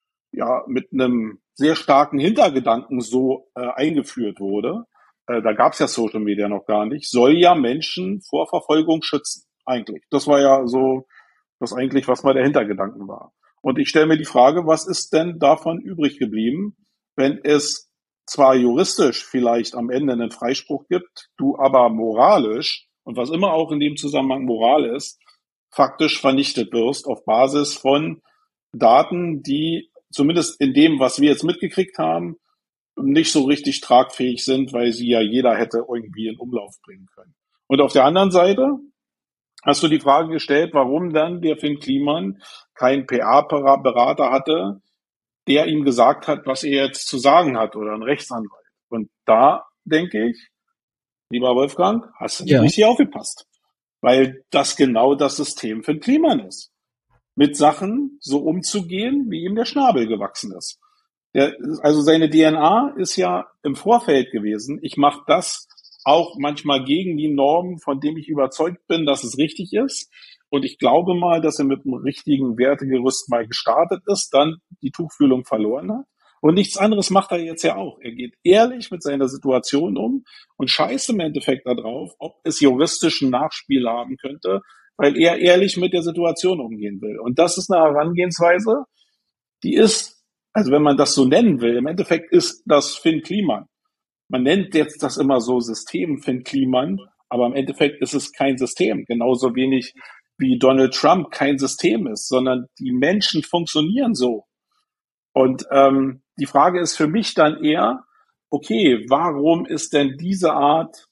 ja, mit einem sehr starken Hintergedanken so äh, eingeführt wurde, da gab es ja Social Media noch gar nicht, soll ja Menschen vor Verfolgung schützen, eigentlich. Das war ja so das eigentlich, was mal der Hintergedanken war. Und ich stelle mir die Frage, was ist denn davon übrig geblieben, wenn es zwar juristisch vielleicht am Ende einen Freispruch gibt, du aber moralisch, und was immer auch in dem Zusammenhang Moral ist, faktisch vernichtet wirst auf Basis von Daten, die zumindest in dem, was wir jetzt mitgekriegt haben, nicht so richtig tragfähig sind, weil sie ja jeder hätte irgendwie in Umlauf bringen können. Und auf der anderen Seite hast du die Frage gestellt, warum dann der Finn Kliman keinen P R-Berater hatte, der ihm gesagt hat, was er jetzt zu sagen hat, oder einen Rechtsanwalt. Und da denke ich, lieber Wolfgang, hast du nicht Ja. richtig aufgepasst. Weil das genau das System Finn Kliman ist. Mit Sachen so umzugehen, wie ihm der Schnabel gewachsen ist. Der, also seine D N A ist ja im Vorfeld gewesen. Ich mache das auch manchmal gegen die Normen, von dem ich überzeugt bin, dass es richtig ist. Und ich glaube mal, dass er mit einem richtigen Wertegerüst mal gestartet ist, dann die Tuchfühlung verloren hat. Und nichts anderes macht er jetzt ja auch. Er geht ehrlich mit seiner Situation um und scheißt im Endeffekt darauf, ob es juristischen Nachspiel haben könnte, weil er ehrlich mit der Situation umgehen will. Und das ist eine Herangehensweise, die ist Also wenn man das so nennen will, im Endeffekt ist das Finn Kliman. Man nennt jetzt das immer so System Finn Kliman, aber im Endeffekt ist es kein System. Genauso wenig wie Donald Trump kein System ist, sondern die Menschen funktionieren so. Und ähm, die Frage ist für mich dann eher, okay, warum ist denn diese Art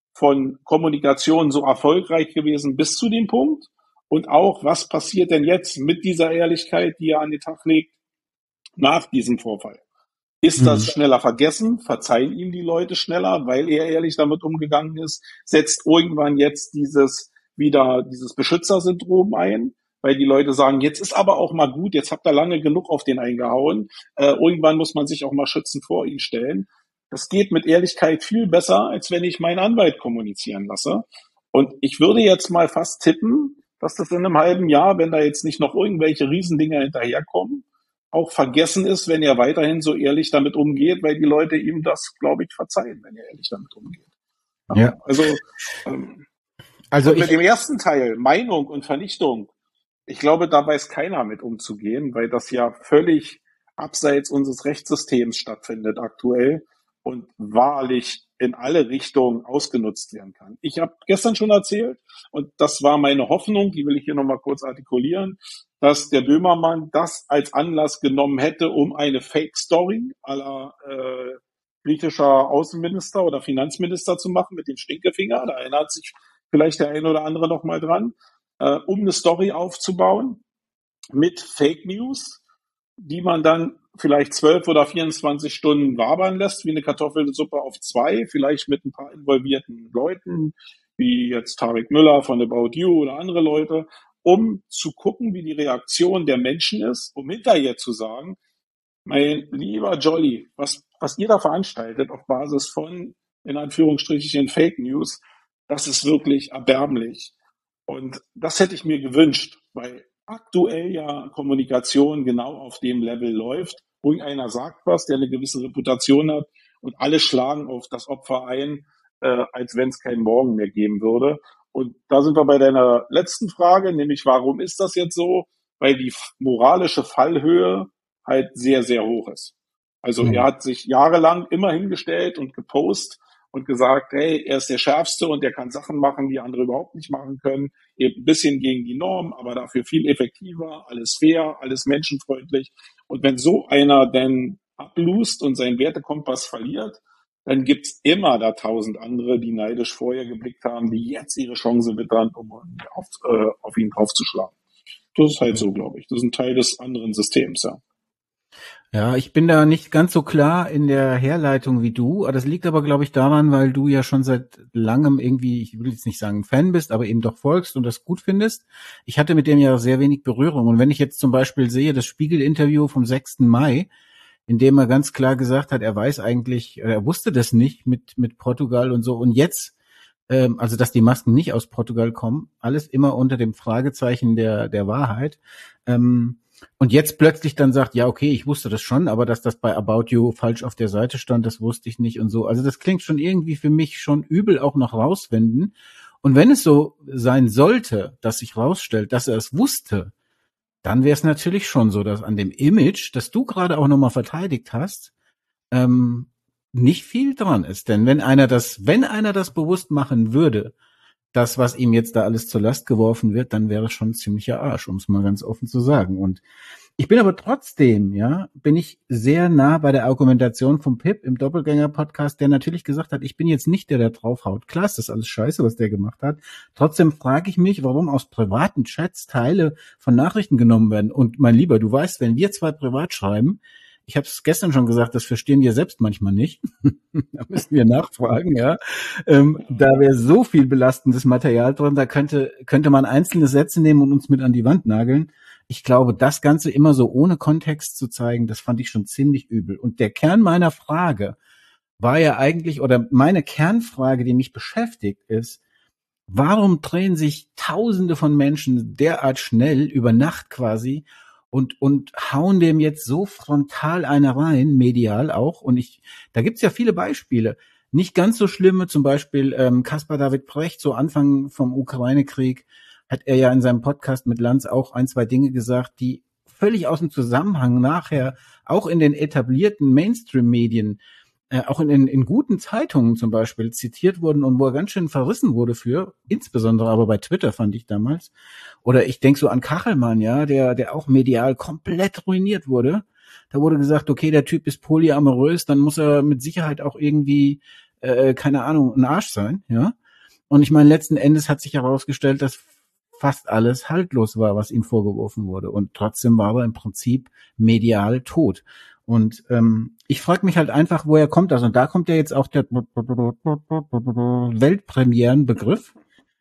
von Kommunikation so erfolgreich gewesen bis zu dem Punkt? Und auch, was passiert denn jetzt mit dieser Ehrlichkeit, die er an den Tag legt, nach diesem Vorfall? Ist das Mhm. schneller vergessen? Verzeihen ihm die Leute schneller, weil er ehrlich damit umgegangen ist? Setzt irgendwann jetzt dieses wieder dieses Beschützersyndrom ein, weil die Leute sagen, jetzt ist aber auch mal gut, jetzt habt ihr lange genug auf den eingehauen. Äh, irgendwann muss man sich auch mal schützend vor ihn stellen. Das geht mit Ehrlichkeit viel besser, als wenn ich meinen Anwalt kommunizieren lasse. Und ich würde jetzt mal fast tippen, dass das in einem halben Jahr, wenn da jetzt nicht noch irgendwelche Riesendinger hinterherkommen, auch vergessen ist, wenn er weiterhin so ehrlich damit umgeht, weil die Leute ihm das, glaube ich, verzeihen, wenn er ehrlich damit umgeht. Ja. Ja. Also, ähm, Also und mit ich, dem ersten Teil, Meinung und Vernichtung, ich glaube, da weiß keiner mit umzugehen, weil das ja völlig abseits unseres Rechtssystems stattfindet aktuell und wahrlich in alle Richtungen ausgenutzt werden kann. Ich habe gestern schon erzählt, und das war meine Hoffnung, die will ich hier nochmal kurz artikulieren, dass der Böhmermann das als Anlass genommen hätte, um eine Fake-Story à la äh, griechischer Außenminister oder Finanzminister zu machen mit dem Stinkefinger. Da erinnert sich vielleicht der eine oder andere noch mal dran, äh, um eine Story aufzubauen mit Fake News, die man dann vielleicht zwölf oder vierundzwanzig Stunden wabern lässt, wie eine Kartoffelsuppe auf zwei, vielleicht mit ein paar involvierten Leuten, wie jetzt Tarek Müller von About You oder andere Leute, um zu gucken, wie die Reaktion der Menschen ist, um hinterher zu sagen, mein lieber Jolly, was, was ihr da veranstaltet auf Basis von, in Anführungsstrichen, Fake News, das ist wirklich erbärmlich. Und das hätte ich mir gewünscht, weil aktuell ja Kommunikation genau auf dem Level läuft. Irgendeiner sagt was, der eine gewisse Reputation hat und alle schlagen auf das Opfer ein, äh, als wenn es keinen Morgen mehr geben würde. Und da sind wir bei deiner letzten Frage, nämlich warum ist das jetzt so? Weil die moralische Fallhöhe halt sehr, sehr hoch ist. Also Mhm. er hat sich jahrelang immer hingestellt und gepostet und gesagt, hey, er ist der Schärfste und er kann Sachen machen, die andere überhaupt nicht machen können. Eben ein bisschen gegen die Norm, aber dafür viel effektiver, alles fair, alles menschenfreundlich. Und wenn so einer denn ablust und seinen Wertekompass verliert, dann gibt's immer da tausend andere, die neidisch vorher geblickt haben, die jetzt ihre Chance wittern, um auf, äh, auf ihn draufzuschlagen. Das ist halt so, glaube ich. Das ist ein Teil des anderen Systems, ja. Ja, ich bin da nicht ganz so klar in der Herleitung wie du. Das liegt aber, glaube ich, daran, weil du ja schon seit langem irgendwie, ich will jetzt nicht sagen Fan bist, aber eben doch folgst und das gut findest. Ich hatte mit dem ja sehr wenig Berührung. Und wenn ich jetzt zum Beispiel sehe, das Spiegel-Interview vom sechsten Mai, in dem er ganz klar gesagt hat, er weiß eigentlich, er wusste das nicht mit mit Portugal und so. Und jetzt, ähm, also dass die Masken nicht aus Portugal kommen, alles immer unter dem Fragezeichen der der Wahrheit. Ähm, Und jetzt plötzlich dann sagt, ja, okay, ich wusste das schon, aber dass das bei About You falsch auf der Seite stand, das wusste ich nicht und so. Also das klingt schon irgendwie für mich schon übel auch noch rauswenden. Und wenn es so sein sollte, dass sich rausstellt, dass er es wusste, dann wäre es natürlich schon so, dass an dem Image, das du gerade auch nochmal verteidigt hast, ähm, nicht viel dran ist. Denn wenn einer das, wenn einer das bewusst machen würde, das, was ihm jetzt da alles zur Last geworfen wird, dann wäre es schon ein ziemlicher Arsch, um es mal ganz offen zu sagen. Und ich bin aber trotzdem, ja, bin ich sehr nah bei der Argumentation vom Pip im Doppelgänger-Podcast, der natürlich gesagt hat, ich bin jetzt nicht der, der draufhaut. Klar ist das alles scheiße, was der gemacht hat. Trotzdem frage ich mich, warum aus privaten Chats Teile von Nachrichten genommen werden. Und mein Lieber, du weißt, wenn wir zwei privat schreiben, ich habe es gestern schon gesagt, das verstehen wir selbst manchmal nicht. Da müssen wir nachfragen, ja. Ähm, da wäre so viel belastendes Material drin, da könnte könnte man einzelne Sätze nehmen und uns mit an die Wand nageln. Ich glaube, das Ganze immer so ohne Kontext zu zeigen, das fand ich schon ziemlich übel. Und der Kern meiner Frage war ja eigentlich, oder meine Kernfrage, die mich beschäftigt, ist, warum drehen sich Tausende von Menschen derart schnell über Nacht quasi und und hauen dem jetzt so frontal eine rein, medial auch. Und ich, da gibt's ja viele Beispiele. Nicht ganz so schlimme, zum Beispiel ähm, Caspar David Precht, so Anfang vom Ukraine-Krieg, hat er ja in seinem Podcast mit Lanz auch ein, zwei Dinge gesagt, die völlig aus dem Zusammenhang nachher auch in den etablierten Mainstream-Medien, äh, auch in, in, in guten Zeitungen zum Beispiel zitiert wurden und wo er ganz schön verrissen wurde für, insbesondere aber bei Twitter fand ich damals. Oder ich denke so an Kachelmann, ja, der, der auch medial komplett ruiniert wurde. Da wurde gesagt, okay, der Typ ist polyamorös, dann muss er mit Sicherheit auch irgendwie, äh, keine Ahnung, ein Arsch sein, ja. Und ich meine, letzten Endes hat sich herausgestellt, dass fast alles haltlos war, was ihm vorgeworfen wurde. Und trotzdem war er im Prinzip medial tot. Und ähm, ich frage mich halt einfach, woher kommt das? Und da kommt ja jetzt auch der Weltpremierenbegriff,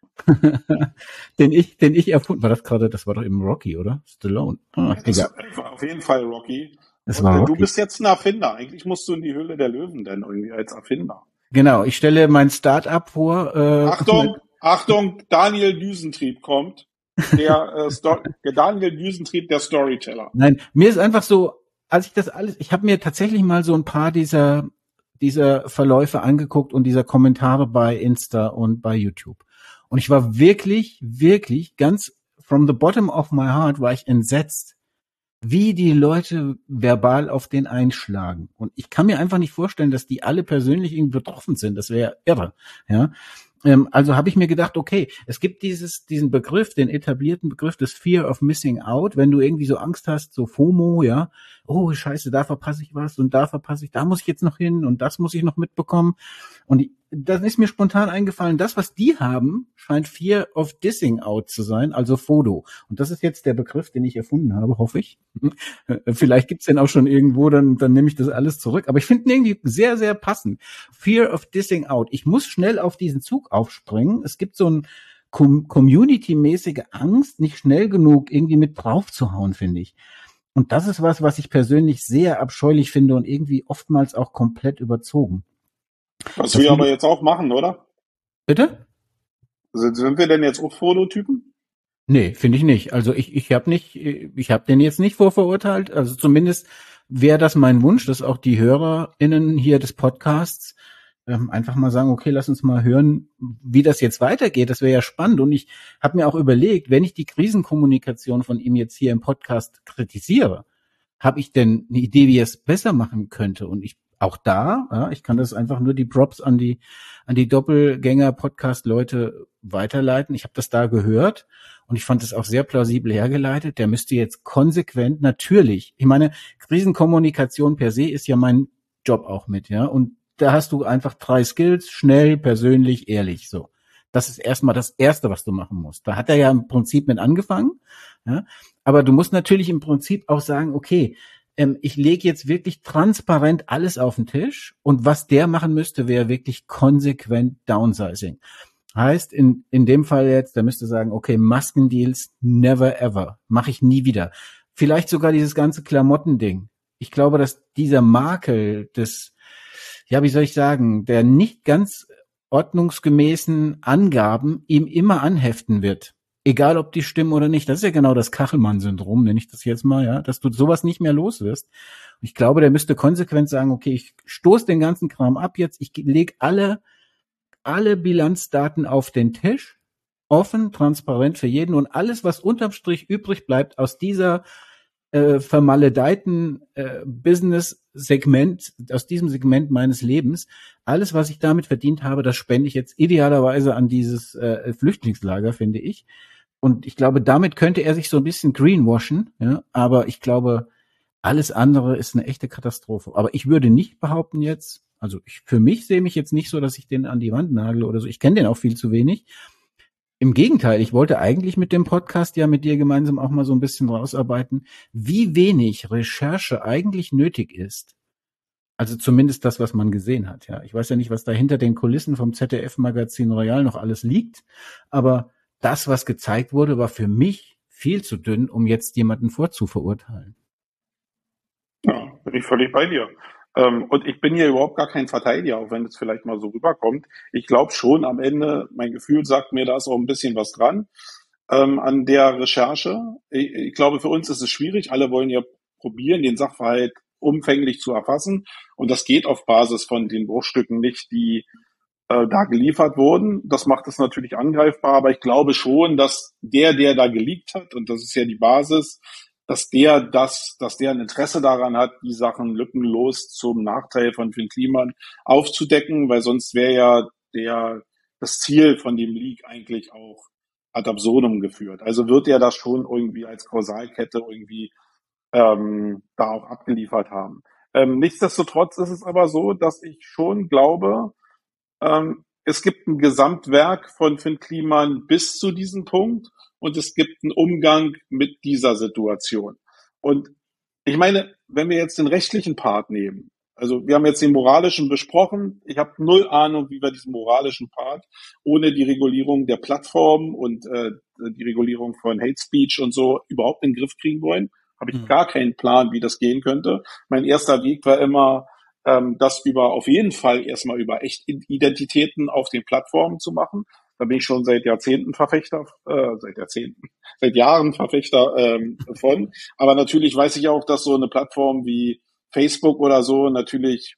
den ich, den ich erfunden. War das gerade? Das war doch eben Rocky, oder? Stallone. Ah, egal. War auf jeden Fall Rocky. Das war Und, Rocky. Du bist jetzt ein Erfinder. Eigentlich musst du in die Höhle der Löwen denn irgendwie als Erfinder. Genau. Ich stelle mein Start-up vor. Äh, Achtung, Achtung! Daniel Düsentrieb kommt. Der, äh, Sto- der Daniel Düsentrieb, der Storyteller. Nein, mir ist einfach so, als ich das alles, ich habe mir tatsächlich mal so ein paar dieser dieser Verläufe angeguckt und dieser Kommentare bei Insta und bei YouTube. Und ich war wirklich, wirklich ganz from the bottom of my heart war ich entsetzt, wie die Leute verbal auf den einschlagen. Und ich kann mir einfach nicht vorstellen, dass die alle persönlich irgendwie betroffen sind. Das wäre irre, ja. Ähm, also habe ich mir gedacht, okay, es gibt dieses, diesen Begriff, den etablierten Begriff des Fear of Missing Out, wenn du irgendwie so Angst hast, so FOMO, ja, oh scheiße, da verpasse ich was und da verpasse ich, da muss ich jetzt noch hin und das muss ich noch mitbekommen. Und die, das ist mir spontan eingefallen, das, was die haben, scheint Fear of Dissing Out zu sein, also FODO. Und das ist jetzt der Begriff, den ich erfunden habe, hoffe ich. Vielleicht gibt's den auch schon irgendwo, dann, dann nehme ich das alles zurück. Aber ich finde ihn irgendwie sehr, sehr passend. Fear of Dissing Out. Ich muss schnell auf diesen Zug aufspringen. Es gibt so ein Com- Community-mäßige Angst, nicht schnell genug irgendwie mit draufzuhauen, finde ich. Und das ist was, was ich persönlich sehr abscheulich finde und irgendwie oftmals auch komplett überzogen. Was Das wir aber finde- jetzt auch machen, oder? Bitte? Sind, sind wir denn jetzt auch Fototypen? Nee, finde ich nicht. Also ich ich habe nicht, ich habe den jetzt nicht vorverurteilt. Also zumindest wäre das mein Wunsch, dass auch die HörerInnen hier des Podcasts ähm, einfach mal sagen, okay, lass uns mal hören, wie das jetzt weitergeht. Das wäre ja spannend. Und ich habe mir auch überlegt, wenn ich die Krisenkommunikation von ihm jetzt hier im Podcast kritisiere, habe ich denn eine Idee, wie er es besser machen könnte? Und ich auch da, ja, ich kann das einfach nur die Props an die an die Doppelgänger-Podcast-Leute weiterleiten. Ich habe das da gehört und ich fand es auch sehr plausibel hergeleitet. Der müsste jetzt konsequent, natürlich, ich meine, Krisenkommunikation per se ist ja mein Job auch mit, ja. Und da hast du einfach drei Skills, schnell, persönlich, ehrlich, so. Das ist erstmal das Erste, was du machen musst. Da hat er ja im Prinzip mit angefangen, ja. Aber du musst natürlich im Prinzip auch sagen, okay, ich lege jetzt wirklich transparent alles auf den Tisch und was der machen müsste, wäre wirklich konsequent Downsizing. Heißt, in in dem Fall jetzt, der müsste sagen, okay, Maskendeals, never ever, mache ich nie wieder. Vielleicht sogar dieses ganze Klamottending. Ich glaube, dass dieser Makel des, ja, wie soll ich sagen, der nicht ganz ordnungsgemäßen Angaben ihm immer anheften wird. Egal, ob die stimmen oder nicht. Das ist ja genau das Kachelmann-Syndrom, nenne ich das jetzt mal, ja, dass du sowas nicht mehr los wirst. Ich glaube, der müsste konsequent sagen, okay, ich stoße den ganzen Kram ab jetzt, ich lege alle, alle Bilanzdaten auf den Tisch, offen, transparent für jeden und alles, was unterm Strich übrig bleibt aus dieser äh, vermaledeiten äh, Business-Segment, aus diesem Segment meines Lebens, alles, was ich damit verdient habe, das spende ich jetzt idealerweise an dieses äh, Flüchtlingslager, finde ich. Und ich glaube, damit könnte er sich so ein bisschen greenwashen, ja, aber ich glaube, alles andere ist eine echte Katastrophe. Aber ich würde nicht behaupten jetzt, also ich für mich sehe mich jetzt nicht so, dass ich den an die Wand nagle oder so. Ich kenne den auch viel zu wenig. Im Gegenteil, ich wollte eigentlich mit dem Podcast ja mit dir gemeinsam auch mal so ein bisschen rausarbeiten, wie wenig Recherche eigentlich nötig ist. Also zumindest das, was man gesehen hat, ja. Ich weiß ja nicht, was da hinter den Kulissen vom Z D F-Magazin Royal noch alles liegt, aber das, was gezeigt wurde, war für mich viel zu dünn, um jetzt jemanden vorzuverurteilen. Ja, bin ich völlig bei dir. Ähm, und ich bin hier überhaupt gar kein Verteidiger, auch wenn es vielleicht mal so rüberkommt. Ich glaube schon am Ende, mein Gefühl sagt mir, da ist auch ein bisschen was dran ähm, an der Recherche. Ich, ich glaube, für uns ist es schwierig. Alle wollen ja probieren, den Sachverhalt umfänglich zu erfassen. Und das geht auf Basis von den Bruchstücken nicht, die äh, da geliefert wurden. Das macht es natürlich angreifbar. Aber ich glaube schon, dass der, der da geleakt hat, und das ist ja die Basis, dass der das, dass der ein Interesse daran hat, die Sachen lückenlos zum Nachteil von Finn Kliman aufzudecken, weil sonst wäre ja der, das Ziel von dem Leak eigentlich auch ad absurdum geführt. Also wird er das schon irgendwie als Kausalkette irgendwie ähm, da auch abgeliefert haben. Ähm, nichtsdestotrotz ist es aber so, dass ich schon glaube, ähm, es gibt ein Gesamtwerk von Finn Kliman bis zu diesem Punkt und es gibt einen Umgang mit dieser Situation. Und ich meine, wenn wir jetzt den rechtlichen Part nehmen, also wir haben jetzt den moralischen besprochen, ich habe null Ahnung, wie wir diesen moralischen Part ohne die Regulierung der Plattform und äh, die Regulierung von Hate Speech und so überhaupt in den Griff kriegen wollen. Habe ich gar keinen Plan, wie das gehen könnte. Mein erster Weg war immer, ähm, das über auf jeden Fall erstmal über Echtidentitäten auf den Plattformen zu machen. Da bin ich schon seit Jahrzehnten Verfechter, äh, seit Jahrzehnten, seit Jahren Verfechter ähm, von. Aber natürlich weiß ich auch, dass so eine Plattform wie Facebook oder so natürlich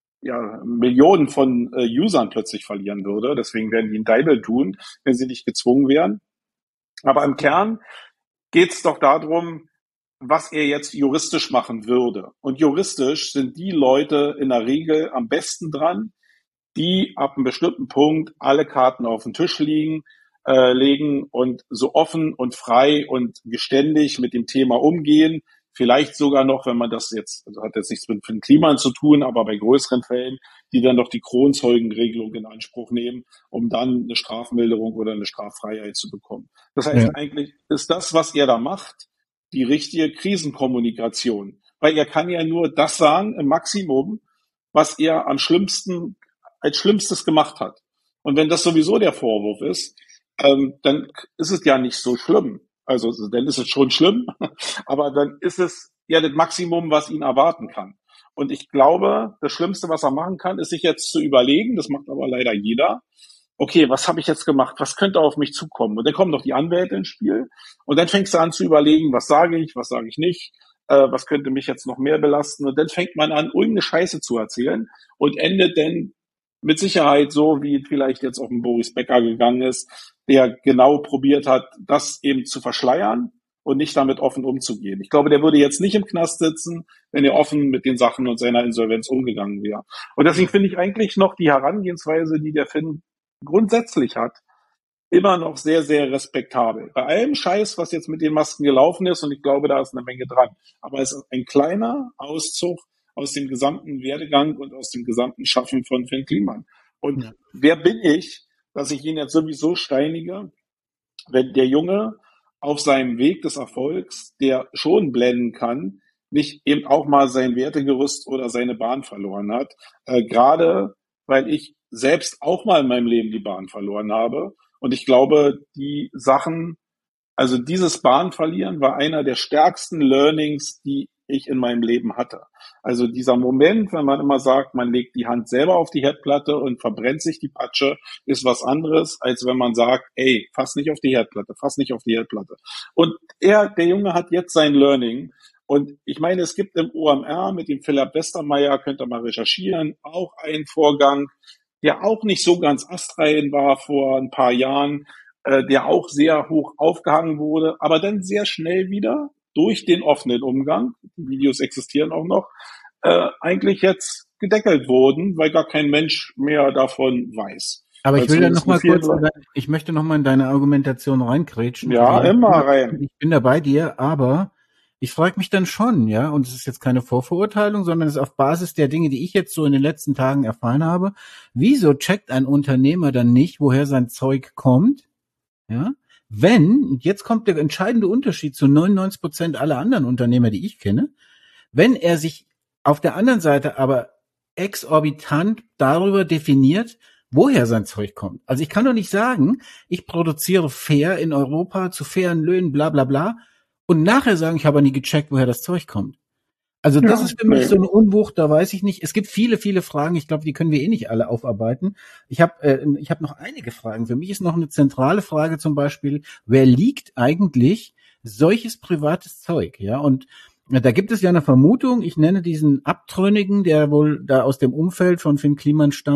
ja Millionen von äh, Usern plötzlich verlieren würde. Deswegen werden die einen Deibel tun, wenn sie nicht gezwungen wären. Aber im Kern geht es doch darum, was er jetzt juristisch machen würde. Und juristisch sind die Leute in der Regel am besten dran, die ab einem bestimmten Punkt alle Karten auf den Tisch liegen, äh, legen und so offen und frei und geständig mit dem Thema umgehen. Vielleicht sogar noch, wenn man das jetzt, also hat jetzt nichts mit Finn Kliman zu tun, aber bei größeren Fällen, die dann doch die Kronzeugenregelung in Anspruch nehmen, um dann eine Strafmilderung oder eine Straffreiheit zu bekommen. Das heißt, ja. Eigentlich ist das, was er da macht, die richtige Krisenkommunikation. Weil er kann ja nur das sagen, im Maximum, was er am schlimmsten, als Schlimmstes gemacht hat. Und wenn das sowieso der Vorwurf ist, ähm, dann ist es ja nicht so schlimm. Also, dann ist es schon schlimm, aber dann ist es ja das Maximum, was ihn erwarten kann. Und ich glaube, das Schlimmste, was er machen kann, ist sich jetzt zu überlegen, das macht aber leider jeder, okay, was habe ich jetzt gemacht? Was könnte auf mich zukommen? Und dann kommen noch die Anwälte ins Spiel. Und dann fängst du an zu überlegen, was sage ich, was sage ich nicht, äh, was könnte mich jetzt noch mehr belasten? Und dann fängt man an, irgendeine Scheiße zu erzählen und endet dann mit Sicherheit so, wie vielleicht jetzt auch ein Boris Becker gegangen ist, der genau probiert hat, das eben zu verschleiern und nicht damit offen umzugehen. Ich glaube, der würde jetzt nicht im Knast sitzen, wenn er offen mit den Sachen und seiner Insolvenz umgegangen wäre. Und deswegen finde ich eigentlich noch die Herangehensweise, die der Finn grundsätzlich hat, immer noch sehr, sehr respektabel. Bei allem Scheiß, was jetzt mit den Masken gelaufen ist, und ich glaube, da ist eine Menge dran. Aber es ist ein kleiner Auszug aus dem gesamten Werdegang und aus dem gesamten Schaffen von Finn Kliman. Und ja. Wer bin ich, dass ich ihn jetzt sowieso steinige, wenn der Junge auf seinem Weg des Erfolgs, der schon blenden kann, nicht eben auch mal sein Wertegerüst oder seine Bahn verloren hat. Äh, gerade weil ich selbst auch mal in meinem Leben die Bahn verloren habe. Und ich glaube, die Sachen, also dieses Bahnverlieren war einer der stärksten Learnings, die ich in meinem Leben hatte. Also dieser Moment, wenn man immer sagt, man legt die Hand selber auf die Herdplatte und verbrennt sich die Patsche, ist was anderes, als wenn man sagt, ey, fass nicht auf die Herdplatte, fass nicht auf die Herdplatte. Und er, der Junge hat jetzt sein Learning. Und ich meine, es gibt im O M R mit dem Philipp Westermeier, könnt ihr mal recherchieren, auch einen Vorgang, der auch nicht so ganz astrein war vor ein paar Jahren, äh, der auch sehr hoch aufgehangen wurde, aber dann sehr schnell wieder durch den offenen Umgang, die Videos existieren auch noch, äh, eigentlich jetzt gedeckelt wurden, weil gar kein Mensch mehr davon weiß. Aber ich will da noch mal kurz, ich möchte noch mal in deine Argumentation reinkrätschen. Ja, also, immer rein. Ich bin da bei dir, aber ich frage mich dann schon, ja, und es ist jetzt keine Vorverurteilung, sondern es ist auf Basis der Dinge, die ich jetzt so in den letzten Tagen erfahren habe, wieso checkt ein Unternehmer dann nicht, woher sein Zeug kommt, ja? Wenn, jetzt kommt der entscheidende Unterschied zu neunundneunzig Prozent aller anderen Unternehmer, die ich kenne, wenn er sich auf der anderen Seite aber exorbitant darüber definiert, woher sein Zeug kommt. Also ich kann doch nicht sagen, ich produziere fair in Europa zu fairen Löhnen, bla bla bla, und nachher sagen, ich habe nie gecheckt, woher das Zeug kommt. Also das ja, ist für mich nee. so eine Unwucht, da weiß ich nicht. Es gibt viele, viele Fragen, ich glaube, die können wir eh nicht alle aufarbeiten. Ich habe äh, ich habe noch einige Fragen. Für mich ist noch eine zentrale Frage zum Beispiel, wer liegt eigentlich solches privates Zeug? Ja, und äh, da gibt es ja eine Vermutung, ich nenne diesen Abtrünnigen, der wohl da aus dem Umfeld von Finn Kliman stammt,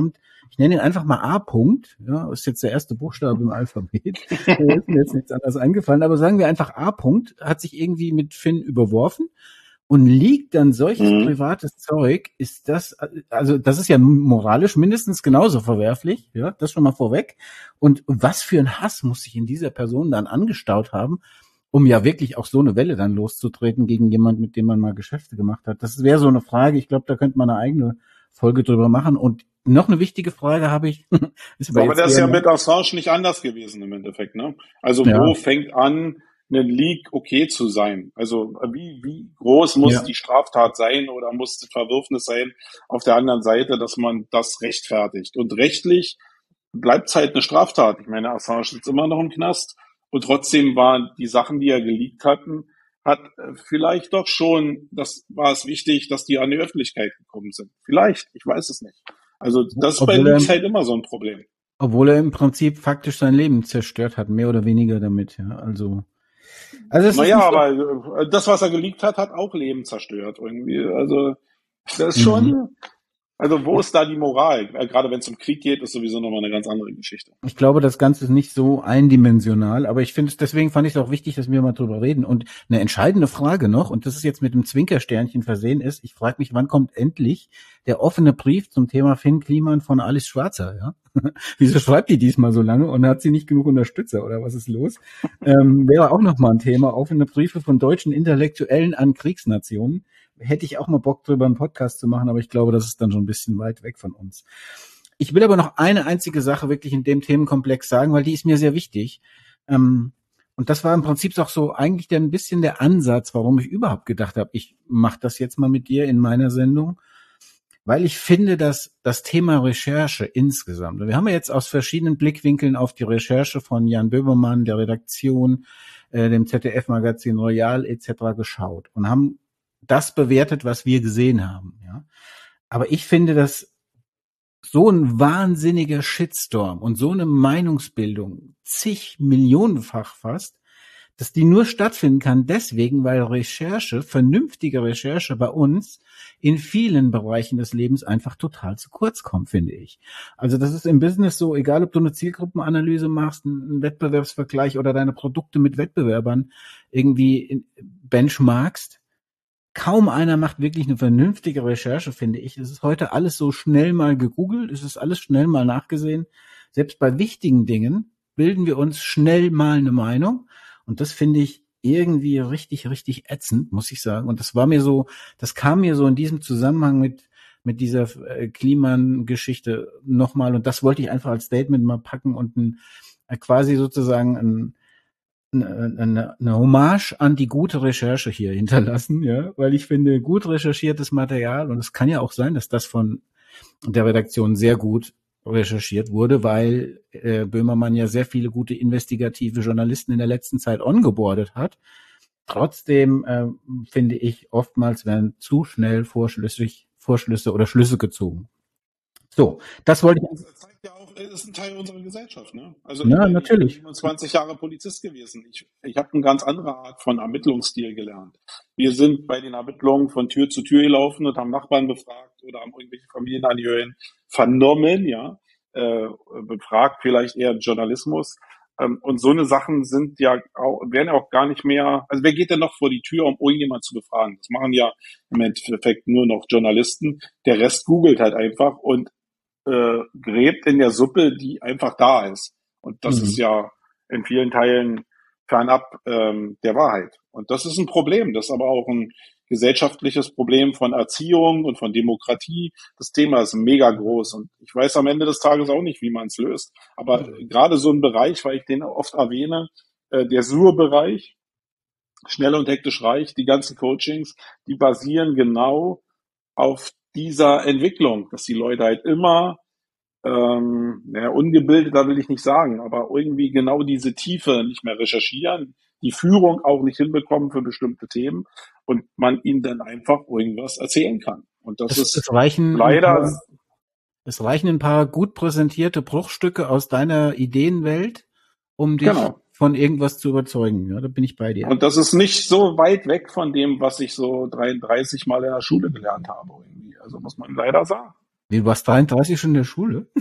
Ich nenne ihn einfach mal A. -Punkt. Ja, ist jetzt der erste Buchstabe im Alphabet. Da ist mir jetzt nichts anderes eingefallen. Aber sagen wir einfach A. -Punkt, hat sich irgendwie mit Finn überworfen und liegt dann solches mhm. privates Zeug, ist das, also das ist ja moralisch mindestens genauso verwerflich, ja, das schon mal vorweg. Und was für ein Hass muss sich in dieser Person dann angestaut haben, um ja wirklich auch so eine Welle dann loszutreten gegen jemand, mit dem man mal Geschäfte gemacht hat. Das wäre so eine Frage, ich glaube, da könnte man eine eigene Folge drüber machen. Und noch eine wichtige Frage habe ich. Ist aber das ist ja mit Assange nicht anders gewesen im Endeffekt, ne? Also ja. Wo fängt an, ein Leak okay zu sein? Also wie wie groß muss ja. die Straftat sein oder muss das Verwürfnis sein auf der anderen Seite, dass man das rechtfertigt? Und rechtlich bleibt es halt eine Straftat. Ich meine, Assange sitzt immer noch im Knast und trotzdem waren die Sachen, die er geleakt hatten, hat vielleicht doch schon, das war es wichtig, dass die an die Öffentlichkeit gekommen sind. Vielleicht, ich weiß es nicht. Also das ist bei Leaks halt immer so ein Problem. Obwohl er im Prinzip faktisch sein Leben zerstört hat, mehr oder weniger damit, ja. Also Also naja, aber das, was er geleakt hat, hat auch Leben zerstört irgendwie. Also das ist schon, mhm. also wo ist da die Moral? Gerade wenn es um Krieg geht, ist sowieso nochmal eine ganz andere Geschichte. Ich glaube, das Ganze ist nicht so eindimensional, aber ich finde es, deswegen fand ich es auch wichtig, dass wir mal drüber reden. Und eine entscheidende Frage noch, und das ist jetzt mit dem Zwinkersternchen versehen ist, ich frage mich, wann kommt endlich der offene Brief zum Thema Finn Kliman von Alice Schwarzer, ja? Wieso schreibt die diesmal so lange und hat sie nicht genug Unterstützer oder was ist los? Ähm, wäre auch nochmal ein Thema, offene Briefe von deutschen Intellektuellen an Kriegsnationen. Hätte ich auch mal Bock drüber einen Podcast zu machen, aber ich glaube, das ist dann schon ein bisschen weit weg von uns. Ich will aber noch eine einzige Sache wirklich in dem Themenkomplex sagen, weil die ist mir sehr wichtig. Ähm, und das war im Prinzip auch so eigentlich der, ein bisschen der Ansatz, warum ich überhaupt gedacht habe, ich mache das jetzt mal mit dir in meiner Sendung. Weil ich finde, dass das Thema Recherche insgesamt, wir haben ja jetzt aus verschiedenen Blickwinkeln auf die Recherche von Jan Böhmermann, der Redaktion, äh, dem Z D F-Magazin Royal et cetera geschaut und haben das bewertet, was wir gesehen haben. Ja, aber ich finde, dass so ein wahnsinniger Shitstorm und so eine Meinungsbildung zig Millionenfach fast, dass die nur stattfinden kann deswegen, weil Recherche, vernünftige Recherche bei uns in vielen Bereichen des Lebens einfach total zu kurz kommt, finde ich. Also das ist im Business so, egal ob du eine Zielgruppenanalyse machst, einen Wettbewerbsvergleich oder deine Produkte mit Wettbewerbern irgendwie benchmarkst, kaum einer macht wirklich eine vernünftige Recherche, finde ich. Es ist heute alles so schnell mal gegoogelt, es ist alles schnell mal nachgesehen. Selbst bei wichtigen Dingen bilden wir uns schnell mal eine Meinung. Und das finde ich irgendwie richtig, richtig ätzend, muss ich sagen. Und das war mir so, das kam mir so in diesem Zusammenhang mit mit dieser äh, Kliman-Geschichte nochmal. Und das wollte ich einfach als Statement mal packen und ein, äh, quasi sozusagen ein, eine, eine, eine Hommage an die gute Recherche hier hinterlassen, ja, weil ich finde, gut recherchiertes Material, und es kann ja auch sein, dass das von der Redaktion sehr gut recherchiert wurde, weil äh, Böhmermann ja sehr viele gute investigative Journalisten in der letzten Zeit ongeboardet hat. Trotzdem äh, finde ich, oftmals werden zu schnell vorschlüssig, Vorschlüsse oder Schlüsse gezogen. So, das wollte ich. Das zeigt ja auch, es ist ein Teil unserer Gesellschaft, ne? Also ja, ich, natürlich. Ich bin siebenundzwanzig Jahre Polizist gewesen. Ich, ich habe eine ganz andere Art von Ermittlungsstil gelernt. Wir sind bei den Ermittlungen von Tür zu Tür gelaufen und haben Nachbarn befragt oder haben irgendwelche Familienangehörigen vernommen, ja, äh, befragt, vielleicht eher Journalismus. Ähm, und so eine Sachen sind ja auch, werden ja auch gar nicht mehr, also wer geht denn noch vor die Tür, um irgendjemand zu befragen? Das machen ja im Endeffekt nur noch Journalisten. Der Rest googelt halt einfach und äh, gräbt in der Suppe, die einfach da ist. Und das mhm. ist ja in vielen Teilen fernab ähm, der Wahrheit. Und das ist ein Problem. Das ist aber auch ein gesellschaftliches Problem von Erziehung und von Demokratie. Das Thema ist mega groß und ich weiß am Ende des Tages auch nicht, wie man es löst. Aber mhm. gerade so ein Bereich, weil ich den oft erwähne, äh, der S U R-Bereich, schnell und hektisch reich, die ganzen Coachings, die basieren genau auf dieser Entwicklung, dass die Leute halt immer ähm, ja, ungebildeter will ich nicht sagen, aber irgendwie genau diese Tiefe nicht mehr recherchieren, die Führung auch nicht hinbekommen für bestimmte Themen und man ihnen dann einfach irgendwas erzählen kann. Und das es, ist es reichen leider... Paar, es reichen ein paar gut präsentierte Bruchstücke aus deiner Ideenwelt, um dich genau. von irgendwas zu überzeugen. Ja, da bin ich bei dir. Und das ist nicht so weit weg von dem, was ich so dreiunddreißig Mal in der Schule gelernt habe. Irgendwie. Also muss man leider sagen. Wie, du warst dreiunddreißig schon in der Schule?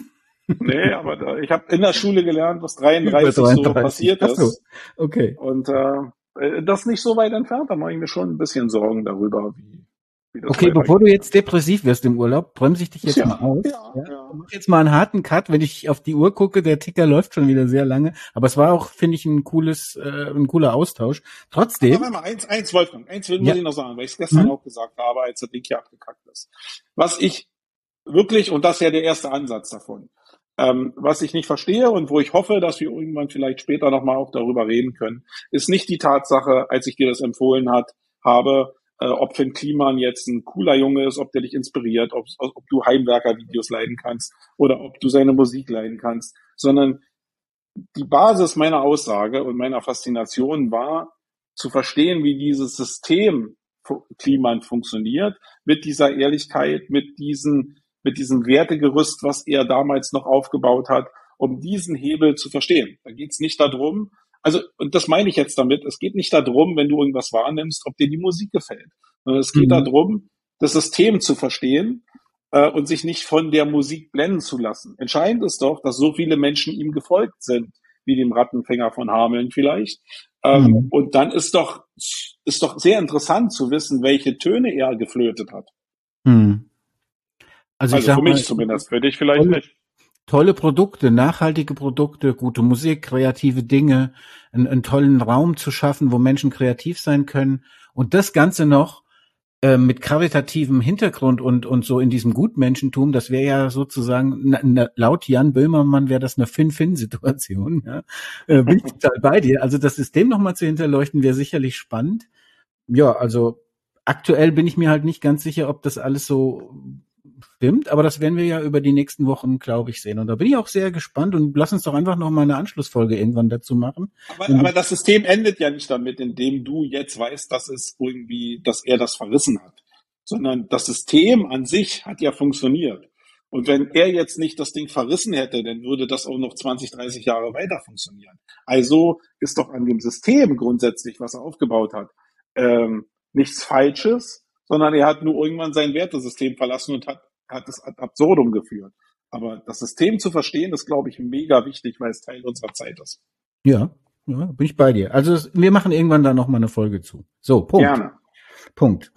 Nee, aber da, ich habe in der Schule gelernt, was dreiunddreißig so passiert Ach so, ist. okay. Und äh, das nicht so weit entfernt, da mache ich mir schon ein bisschen Sorgen darüber, wie, wie das Okay, bevor du jetzt depressiv wirst im Urlaub, bremse ich dich jetzt Ja, mal aus. ja, Ja? ja. Ich mach jetzt mal einen harten Cut, wenn ich auf die Uhr gucke, der Ticker läuft schon wieder sehr lange. Aber es war auch, finde ich, ein cooles, äh, ein cooler Austausch. Trotzdem. Aber warte mal, eins, eins, Wolfgang, eins will, Ja. muss ich noch sagen, weil ich es gestern Mhm. auch gesagt habe, als der Ding hier abgekackt ist. Was ich wirklich, und das ist ja der erste Ansatz davon, ähm, was ich nicht verstehe und wo ich hoffe, dass wir irgendwann vielleicht später nochmal auch darüber reden können, ist nicht die Tatsache, als ich dir das empfohlen hat, habe, äh, ob Finn Kliman jetzt ein cooler Junge ist, ob der dich inspiriert, ob, ob du Heimwerker-Videos leiden kannst oder ob du seine Musik leiden kannst, sondern die Basis meiner Aussage und meiner Faszination war, zu verstehen, wie dieses System Kliman funktioniert, mit dieser Ehrlichkeit, mit diesen, mit diesem Wertegerüst, was er damals noch aufgebaut hat, um diesen Hebel zu verstehen. Da geht es nicht darum, also, und das meine ich jetzt damit, es geht nicht darum, wenn du irgendwas wahrnimmst, ob dir die Musik gefällt, sondern es geht Mhm. darum, das System zu verstehen äh, und sich nicht von der Musik blenden zu lassen. Entscheidend ist doch, dass so viele Menschen ihm gefolgt sind, wie dem Rattenfänger von Hameln vielleicht. Ähm, Mhm. Und dann ist doch, ist doch sehr interessant zu wissen, welche Töne er geflötet hat. Mhm. Also, ich Also sag für mal, mich zumindest, für dich vielleicht tolle, nicht. tolle Produkte, nachhaltige Produkte, gute Musik, kreative Dinge, einen, einen tollen Raum zu schaffen, wo Menschen kreativ sein können und das Ganze noch äh, mit karitativem Hintergrund und und so in diesem Gutmenschentum, das wäre ja sozusagen, na, na, laut Jan Böhmermann wäre das eine Fin-Fin-Situation. Ja? Äh, bin ich total bei dir. Also das System nochmal zu hinterleuchten, wäre sicherlich spannend. Ja, also aktuell bin ich mir halt nicht ganz sicher, ob das alles so stimmt, aber das werden wir ja über die nächsten Wochen, glaube ich, sehen. Und da bin ich auch sehr gespannt und lass uns doch einfach noch mal eine Anschlussfolge irgendwann dazu machen. Aber, aber das System endet ja nicht damit, indem du jetzt weißt, dass es irgendwie, dass er das verrissen hat, sondern das System an sich hat ja funktioniert. Und wenn er jetzt nicht das Ding verrissen hätte, dann würde das auch noch zwanzig, dreißig Jahre weiter funktionieren. Also ist doch an dem System grundsätzlich, was er aufgebaut hat, ähm, nichts Falsches, sondern er hat nur irgendwann sein Wertesystem verlassen und hat, hat es ad absurdum geführt. Aber das System zu verstehen, ist, glaube ich, mega wichtig, weil es Teil unserer Zeit ist. Ja, ja, bin ich bei dir. Also es, wir machen irgendwann da noch mal eine Folge zu. So, Punkt. Gerne. Punkt.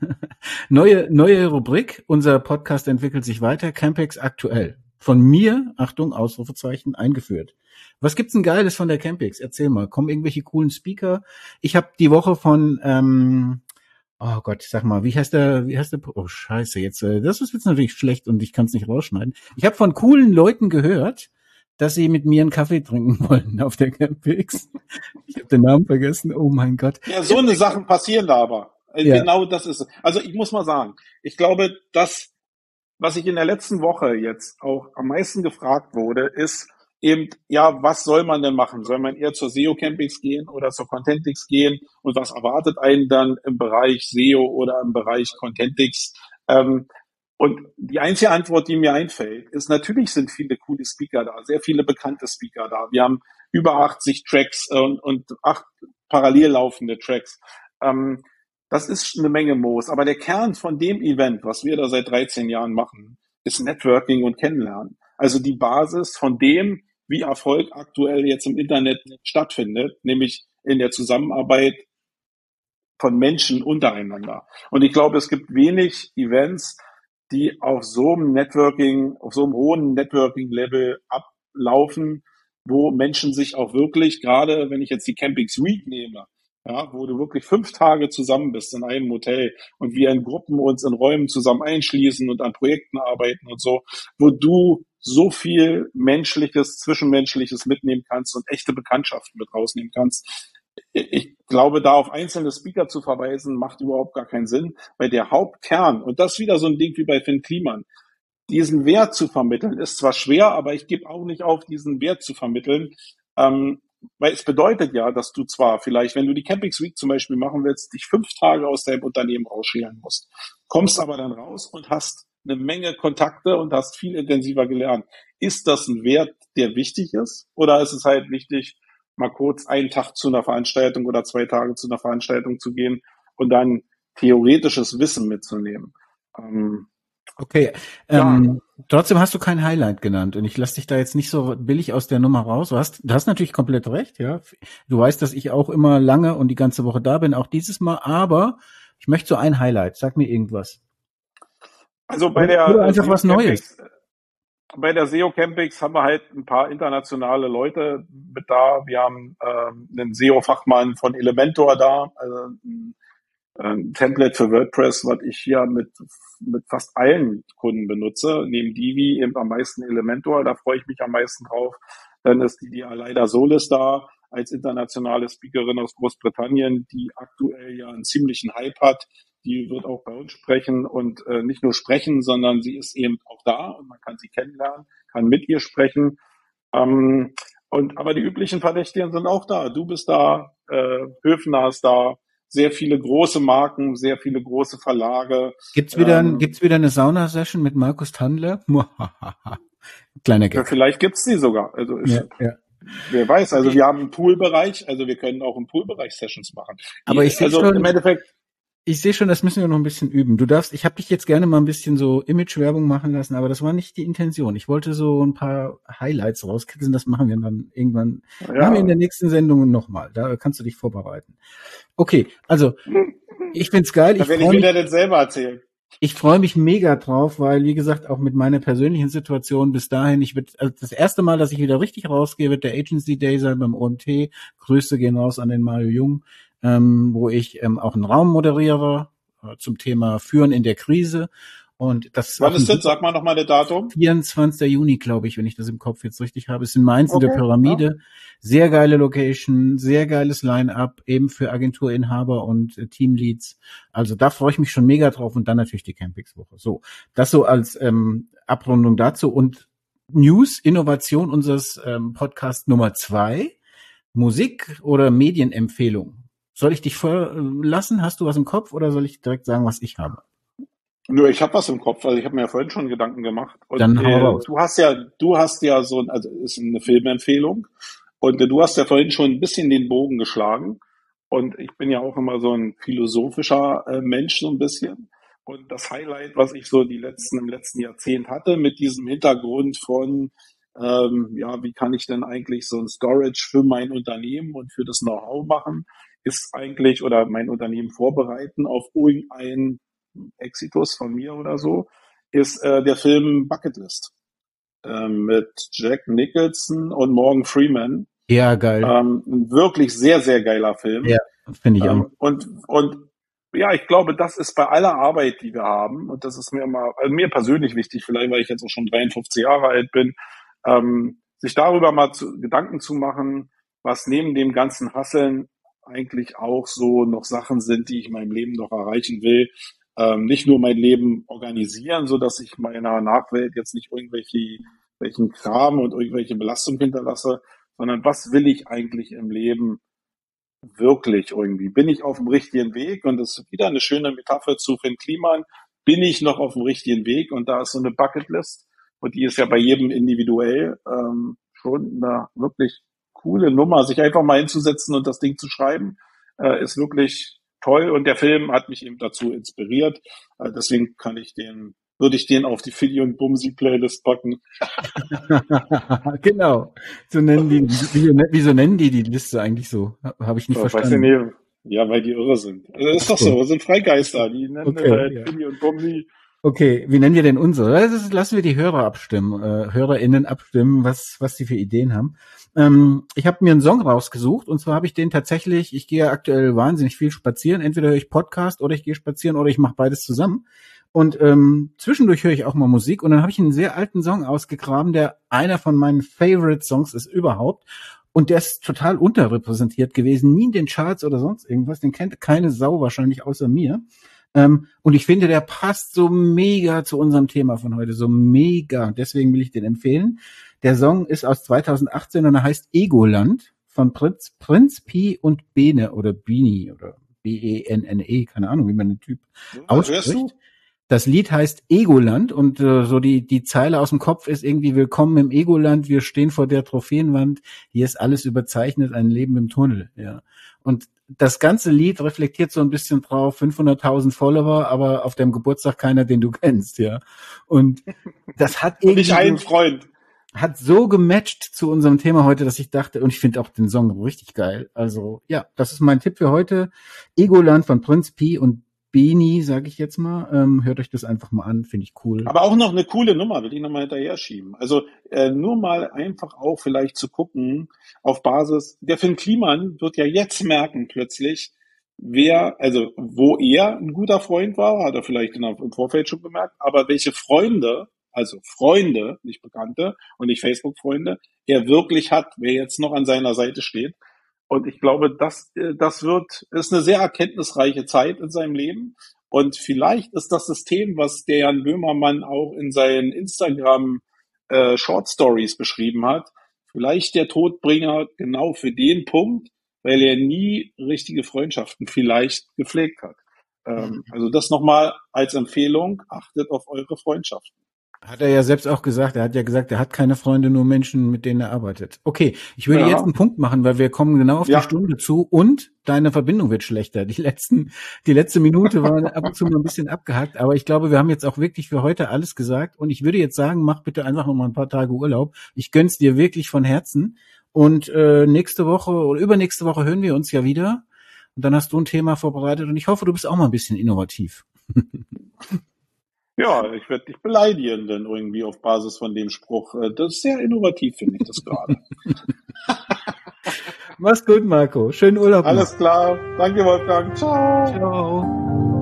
neue, neue Rubrik. Unser Podcast entwickelt sich weiter. Campex aktuell. Von mir, Achtung, Ausrufezeichen, eingeführt. Was gibt's denn Geiles von der Campex? Erzähl mal. Kommen irgendwelche coolen Speaker? Ich habe die Woche von, ähm, oh Gott, sag mal, wie heißt der, wie heißt der, oh Scheiße, jetzt, äh, das ist jetzt natürlich schlecht und ich kann es nicht rausschneiden. Ich habe von coolen Leuten gehört, dass sie mit mir einen Kaffee trinken wollen auf der Campix. Ich habe den Namen vergessen, oh mein Gott. Ja, so eine Sachen passieren da aber. Ja. Genau das ist es. Also ich muss mal sagen, ich glaube, das, was ich in der letzten Woche jetzt auch am meisten gefragt wurde, ist eben, ja, was soll man denn machen? Soll man eher zur S E O-Campix gehen oder zur Contentix gehen? Und was erwartet einen dann im Bereich S E O oder im Bereich Contentix? Ähm, und die einzige Antwort, die mir einfällt, ist, natürlich sind viele coole Speaker da, sehr viele bekannte Speaker da. Wir haben über achtzig Tracks und, und acht parallel laufende Tracks. Ähm, das ist eine Menge Moos. Aber der Kern von dem Event, was wir da seit dreizehn Jahren machen, ist Networking und Kennenlernen. Also die Basis von dem, wie Erfolg aktuell jetzt im Internet stattfindet, nämlich in der Zusammenarbeit von Menschen untereinander. Und ich glaube, es gibt wenig Events, die auf so einem Networking, auf so einem hohen Networking-Level ablaufen, wo Menschen sich auch wirklich, gerade wenn ich jetzt die Campix Week nehme, ja, wo du wirklich fünf Tage zusammen bist in einem Hotel und wir in Gruppen uns in Räumen zusammen einschließen und an Projekten arbeiten und so, wo du so viel Menschliches, Zwischenmenschliches mitnehmen kannst und echte Bekanntschaften mit rausnehmen kannst. Ich glaube, da auf einzelne Speaker zu verweisen, macht überhaupt gar keinen Sinn, weil der Hauptkern, und das ist wieder so ein Ding wie bei Finn Kliman, diesen Wert zu vermitteln, ist zwar schwer, aber ich gebe auch nicht auf, diesen Wert zu vermitteln, ähm, weil es bedeutet ja, dass du zwar vielleicht, wenn du die Campix Week zum Beispiel machen willst, dich fünf Tage aus deinem Unternehmen rausschälen musst, kommst aber dann raus und hast eine Menge Kontakte und hast viel intensiver gelernt. Ist das ein Wert, der wichtig ist? Oder ist es halt wichtig, mal kurz einen Tag zu einer Veranstaltung oder zwei Tage zu einer Veranstaltung zu gehen und dann theoretisches Wissen mitzunehmen? Ähm, Okay, ähm, ja. Trotzdem hast du kein Highlight genannt und ich lasse dich da jetzt nicht so billig aus der Nummer raus. Du hast, du hast natürlich komplett recht, ja. Du weißt, dass ich auch immer lange und die ganze Woche da bin, auch dieses Mal, aber ich möchte so ein Highlight. Sag mir irgendwas. Also bei der Oder einfach was Neues. Bei der S E O Campings haben wir halt ein paar internationale Leute mit da. Wir haben ähm, einen S E O-Fachmann von Elementor da, also ein, ein Template für WordPress, was ich hier mit mit fast allen Kunden benutze. Neben Divi eben am meisten Elementor, da freue ich mich am meisten drauf. Dann ist die, die Aleida Solis da als internationale Speakerin aus Großbritannien, die aktuell ja einen ziemlichen Hype hat. Die wird auch bei uns sprechen und äh, nicht nur sprechen, sondern sie ist eben auch da und man kann sie kennenlernen, kann mit ihr sprechen. Ähm, und aber die üblichen Verdächtigen sind auch da. Du bist da, äh, Höfner ist da, sehr viele große Marken, sehr viele große Verlage. Gibt's wieder, ähm, gibt's wieder eine Sauna-Session mit Markus Tandler? Kleiner Gag. Ja, vielleicht gibt's die sogar. Also ist, ja, ja. Wer weiß. Also wir haben einen Poolbereich, also wir können auch im Poolbereich Sessions machen. Aber ich sehe also schon, im Endeffekt. Ich sehe schon, das müssen wir noch ein bisschen üben. Du darfst, ich habe dich jetzt gerne mal ein bisschen so Image-Werbung machen lassen, aber das war nicht die Intention. Ich wollte so ein paar Highlights rauskitzeln, das machen wir dann irgendwann. Ja. Machen wir in der nächsten Sendung nochmal. Da kannst du dich vorbereiten. Okay, also ich find's geil. Da werde ich mir das selber erzählen. Ich freue mich mega drauf, weil, wie gesagt, auch mit meiner persönlichen Situation bis dahin, ich wird also das erste Mal, dass ich wieder richtig rausgehe, wird der Agency Day sein beim O M T. Grüße gehen raus an den Mario Jung. Ähm, wo ich ähm, auch einen Raum moderiere äh, zum Thema Führen in der Krise. Und das Wann ist das? Sag mal nochmal das Datum. vierundzwanzigster Juni, glaube ich, wenn ich das im Kopf jetzt richtig habe. Ist in Mainz okay, in der Pyramide. Ja. Sehr geile Location, sehr geiles Line-up, eben für Agenturinhaber und äh, Teamleads. Also da freue ich mich schon mega drauf und dann natürlich die Campings-Woche. So, das so als ähm, Abrundung dazu. Und News, Innovation unseres ähm, Podcast Nummer zwei, Musik oder Medienempfehlung. Soll ich dich vorlassen? Hast du was im Kopf oder soll ich direkt sagen, was ich habe? Nö, ich habe was im Kopf, weil ich habe mir ja vorhin schon Gedanken gemacht. Und Dann hau äh, raus. Du hast ja, du hast ja so, also ist eine Filmempfehlung. Und äh, du hast ja vorhin schon ein bisschen den Bogen geschlagen. Und ich bin ja auch immer so ein philosophischer äh, Mensch so ein bisschen. Und das Highlight, was ich so die letzten im letzten Jahrzehnt hatte, mit diesem Hintergrund von ähm, ja, wie kann ich denn eigentlich so ein Storage für mein Unternehmen und für das Know-how machen? Ist eigentlich, oder mein Unternehmen vorbereiten auf irgendeinen Exitus von mir oder so, ist äh, der Film Bucketlist äh, mit Jack Nicholson und Morgan Freeman. Ja, geil. Ähm, ein wirklich sehr, sehr geiler Film. Ja, finde ich ähm, auch. Und, und ja, ich glaube, das ist bei aller Arbeit, die wir haben, und das ist mir immer, also mir persönlich wichtig, vielleicht weil ich jetzt auch schon dreiundfünfzig Jahre alt bin, ähm, sich darüber mal zu, Gedanken zu machen, was neben dem ganzen Hasseln eigentlich auch so noch Sachen sind, die ich in meinem Leben noch erreichen will. Ähm, nicht nur mein Leben organisieren, so dass ich meiner Nachwelt jetzt nicht irgendwelche welchen Kram und irgendwelche Belastungen hinterlasse, sondern was will ich eigentlich im Leben wirklich irgendwie? Bin ich auf dem richtigen Weg? Und das ist wieder eine schöne Metapher zu Finn Kliman. Bin ich noch auf dem richtigen Weg? Und da ist so eine Bucketlist. Und die ist ja bei jedem individuell ähm, schon eine wirklich coole Nummer, sich einfach mal hinzusetzen und das Ding zu schreiben, äh, ist wirklich toll. Und der Film hat mich eben dazu inspiriert. Äh, deswegen kann ich den, würde ich den auf die Fiddy und Bumsi Playlist packen. Genau. So nennen die, wie, wieso nennen die die Liste eigentlich so? Habe ich nicht so, verstanden. Weiß ich nicht. Ja, weil die irre sind. Also das ist doch so, wir sind Freigeister. Die nennen okay, halt ja. Fiddy und Bumsi. Okay, wie nennen wir denn unsere? Das ist, lassen wir die Hörer abstimmen, äh, HörerInnen abstimmen, was was die für Ideen haben. Ähm, ich habe mir einen Song rausgesucht und zwar habe ich den tatsächlich, ich gehe aktuell wahnsinnig viel spazieren, entweder höre ich Podcast oder ich gehe spazieren oder ich mache beides zusammen. Und ähm, zwischendurch höre ich auch mal Musik und dann habe ich einen sehr alten Song ausgegraben, der einer von meinen Favorite Songs ist überhaupt. Und der ist total unterrepräsentiert gewesen, nie in den Charts oder sonst irgendwas, den kennt keine Sau wahrscheinlich außer mir. Ähm, und ich finde, der passt so mega zu unserem Thema von heute, so mega. Deswegen will ich den empfehlen. Der Song ist aus zweitausendachtzehn und er heißt Egoland von Prinz, Prinz Pi und Bene oder Bini oder B E N N E, keine Ahnung, wie man den Typ ausspricht. Das Lied heißt Egoland und äh, so die die Zeile aus dem Kopf ist irgendwie: Willkommen im Egoland, wir stehen vor der Trophäenwand, hier ist alles überzeichnet, ein Leben im Tunnel. Ja. Und das ganze Lied reflektiert so ein bisschen drauf, fünfhunderttausend Follower, aber auf deinem Geburtstag keiner, den du kennst, ja. Und das hat irgendwie... Nicht einen Freund. Hat so gematcht zu unserem Thema heute, dass ich dachte, und ich finde auch den Song richtig geil. Also, ja, das ist mein Tipp für heute. Egoland von Prinz Pi und Beni, sage ich jetzt mal. Ähm, hört euch das einfach mal an, finde ich cool. Aber auch noch eine coole Nummer, will ich nochmal hinterher schieben. Also äh, nur mal einfach auch vielleicht zu gucken, auf Basis, der Finn Kliman wird ja jetzt merken plötzlich, wer, also wo er ein guter Freund war, hat er vielleicht in der, im Vorfeld schon bemerkt, aber welche Freunde, also Freunde, nicht Bekannte und nicht Facebook-Freunde, er wirklich hat, wer jetzt noch an seiner Seite steht. Und ich glaube, das, das wird, ist eine sehr erkenntnisreiche Zeit in seinem Leben. Und vielleicht ist das System, was der Jan Böhmermann auch in seinen Instagram äh, Short Stories beschrieben hat, vielleicht der Todbringer genau für den Punkt, weil er nie richtige Freundschaften vielleicht gepflegt hat. Ähm, also das nochmal als Empfehlung, achtet auf eure Freundschaften. Hat er ja selbst auch gesagt. Er hat ja gesagt, er hat keine Freunde, nur Menschen, mit denen er arbeitet. Okay, ich würde ja. jetzt einen Punkt machen, weil wir kommen genau auf ja. die Stunde zu und deine Verbindung wird schlechter. Die letzten, die letzte Minute war ab und zu mal ein bisschen abgehackt, aber ich glaube, wir haben jetzt auch wirklich für heute alles gesagt und ich würde jetzt sagen, mach bitte einfach noch mal ein paar Tage Urlaub. Ich gönn's dir wirklich von Herzen und äh, nächste Woche oder übernächste Woche hören wir uns ja wieder und dann hast du ein Thema vorbereitet und ich hoffe, du bist auch mal ein bisschen innovativ. Ja, ich werde dich beleidigen dann irgendwie auf Basis von dem Spruch. Das ist sehr innovativ, finde ich das gerade. Mach's gut, Marco. Schönen Urlaub. Alles klar. Danke, Wolfgang. Ciao. Ciao.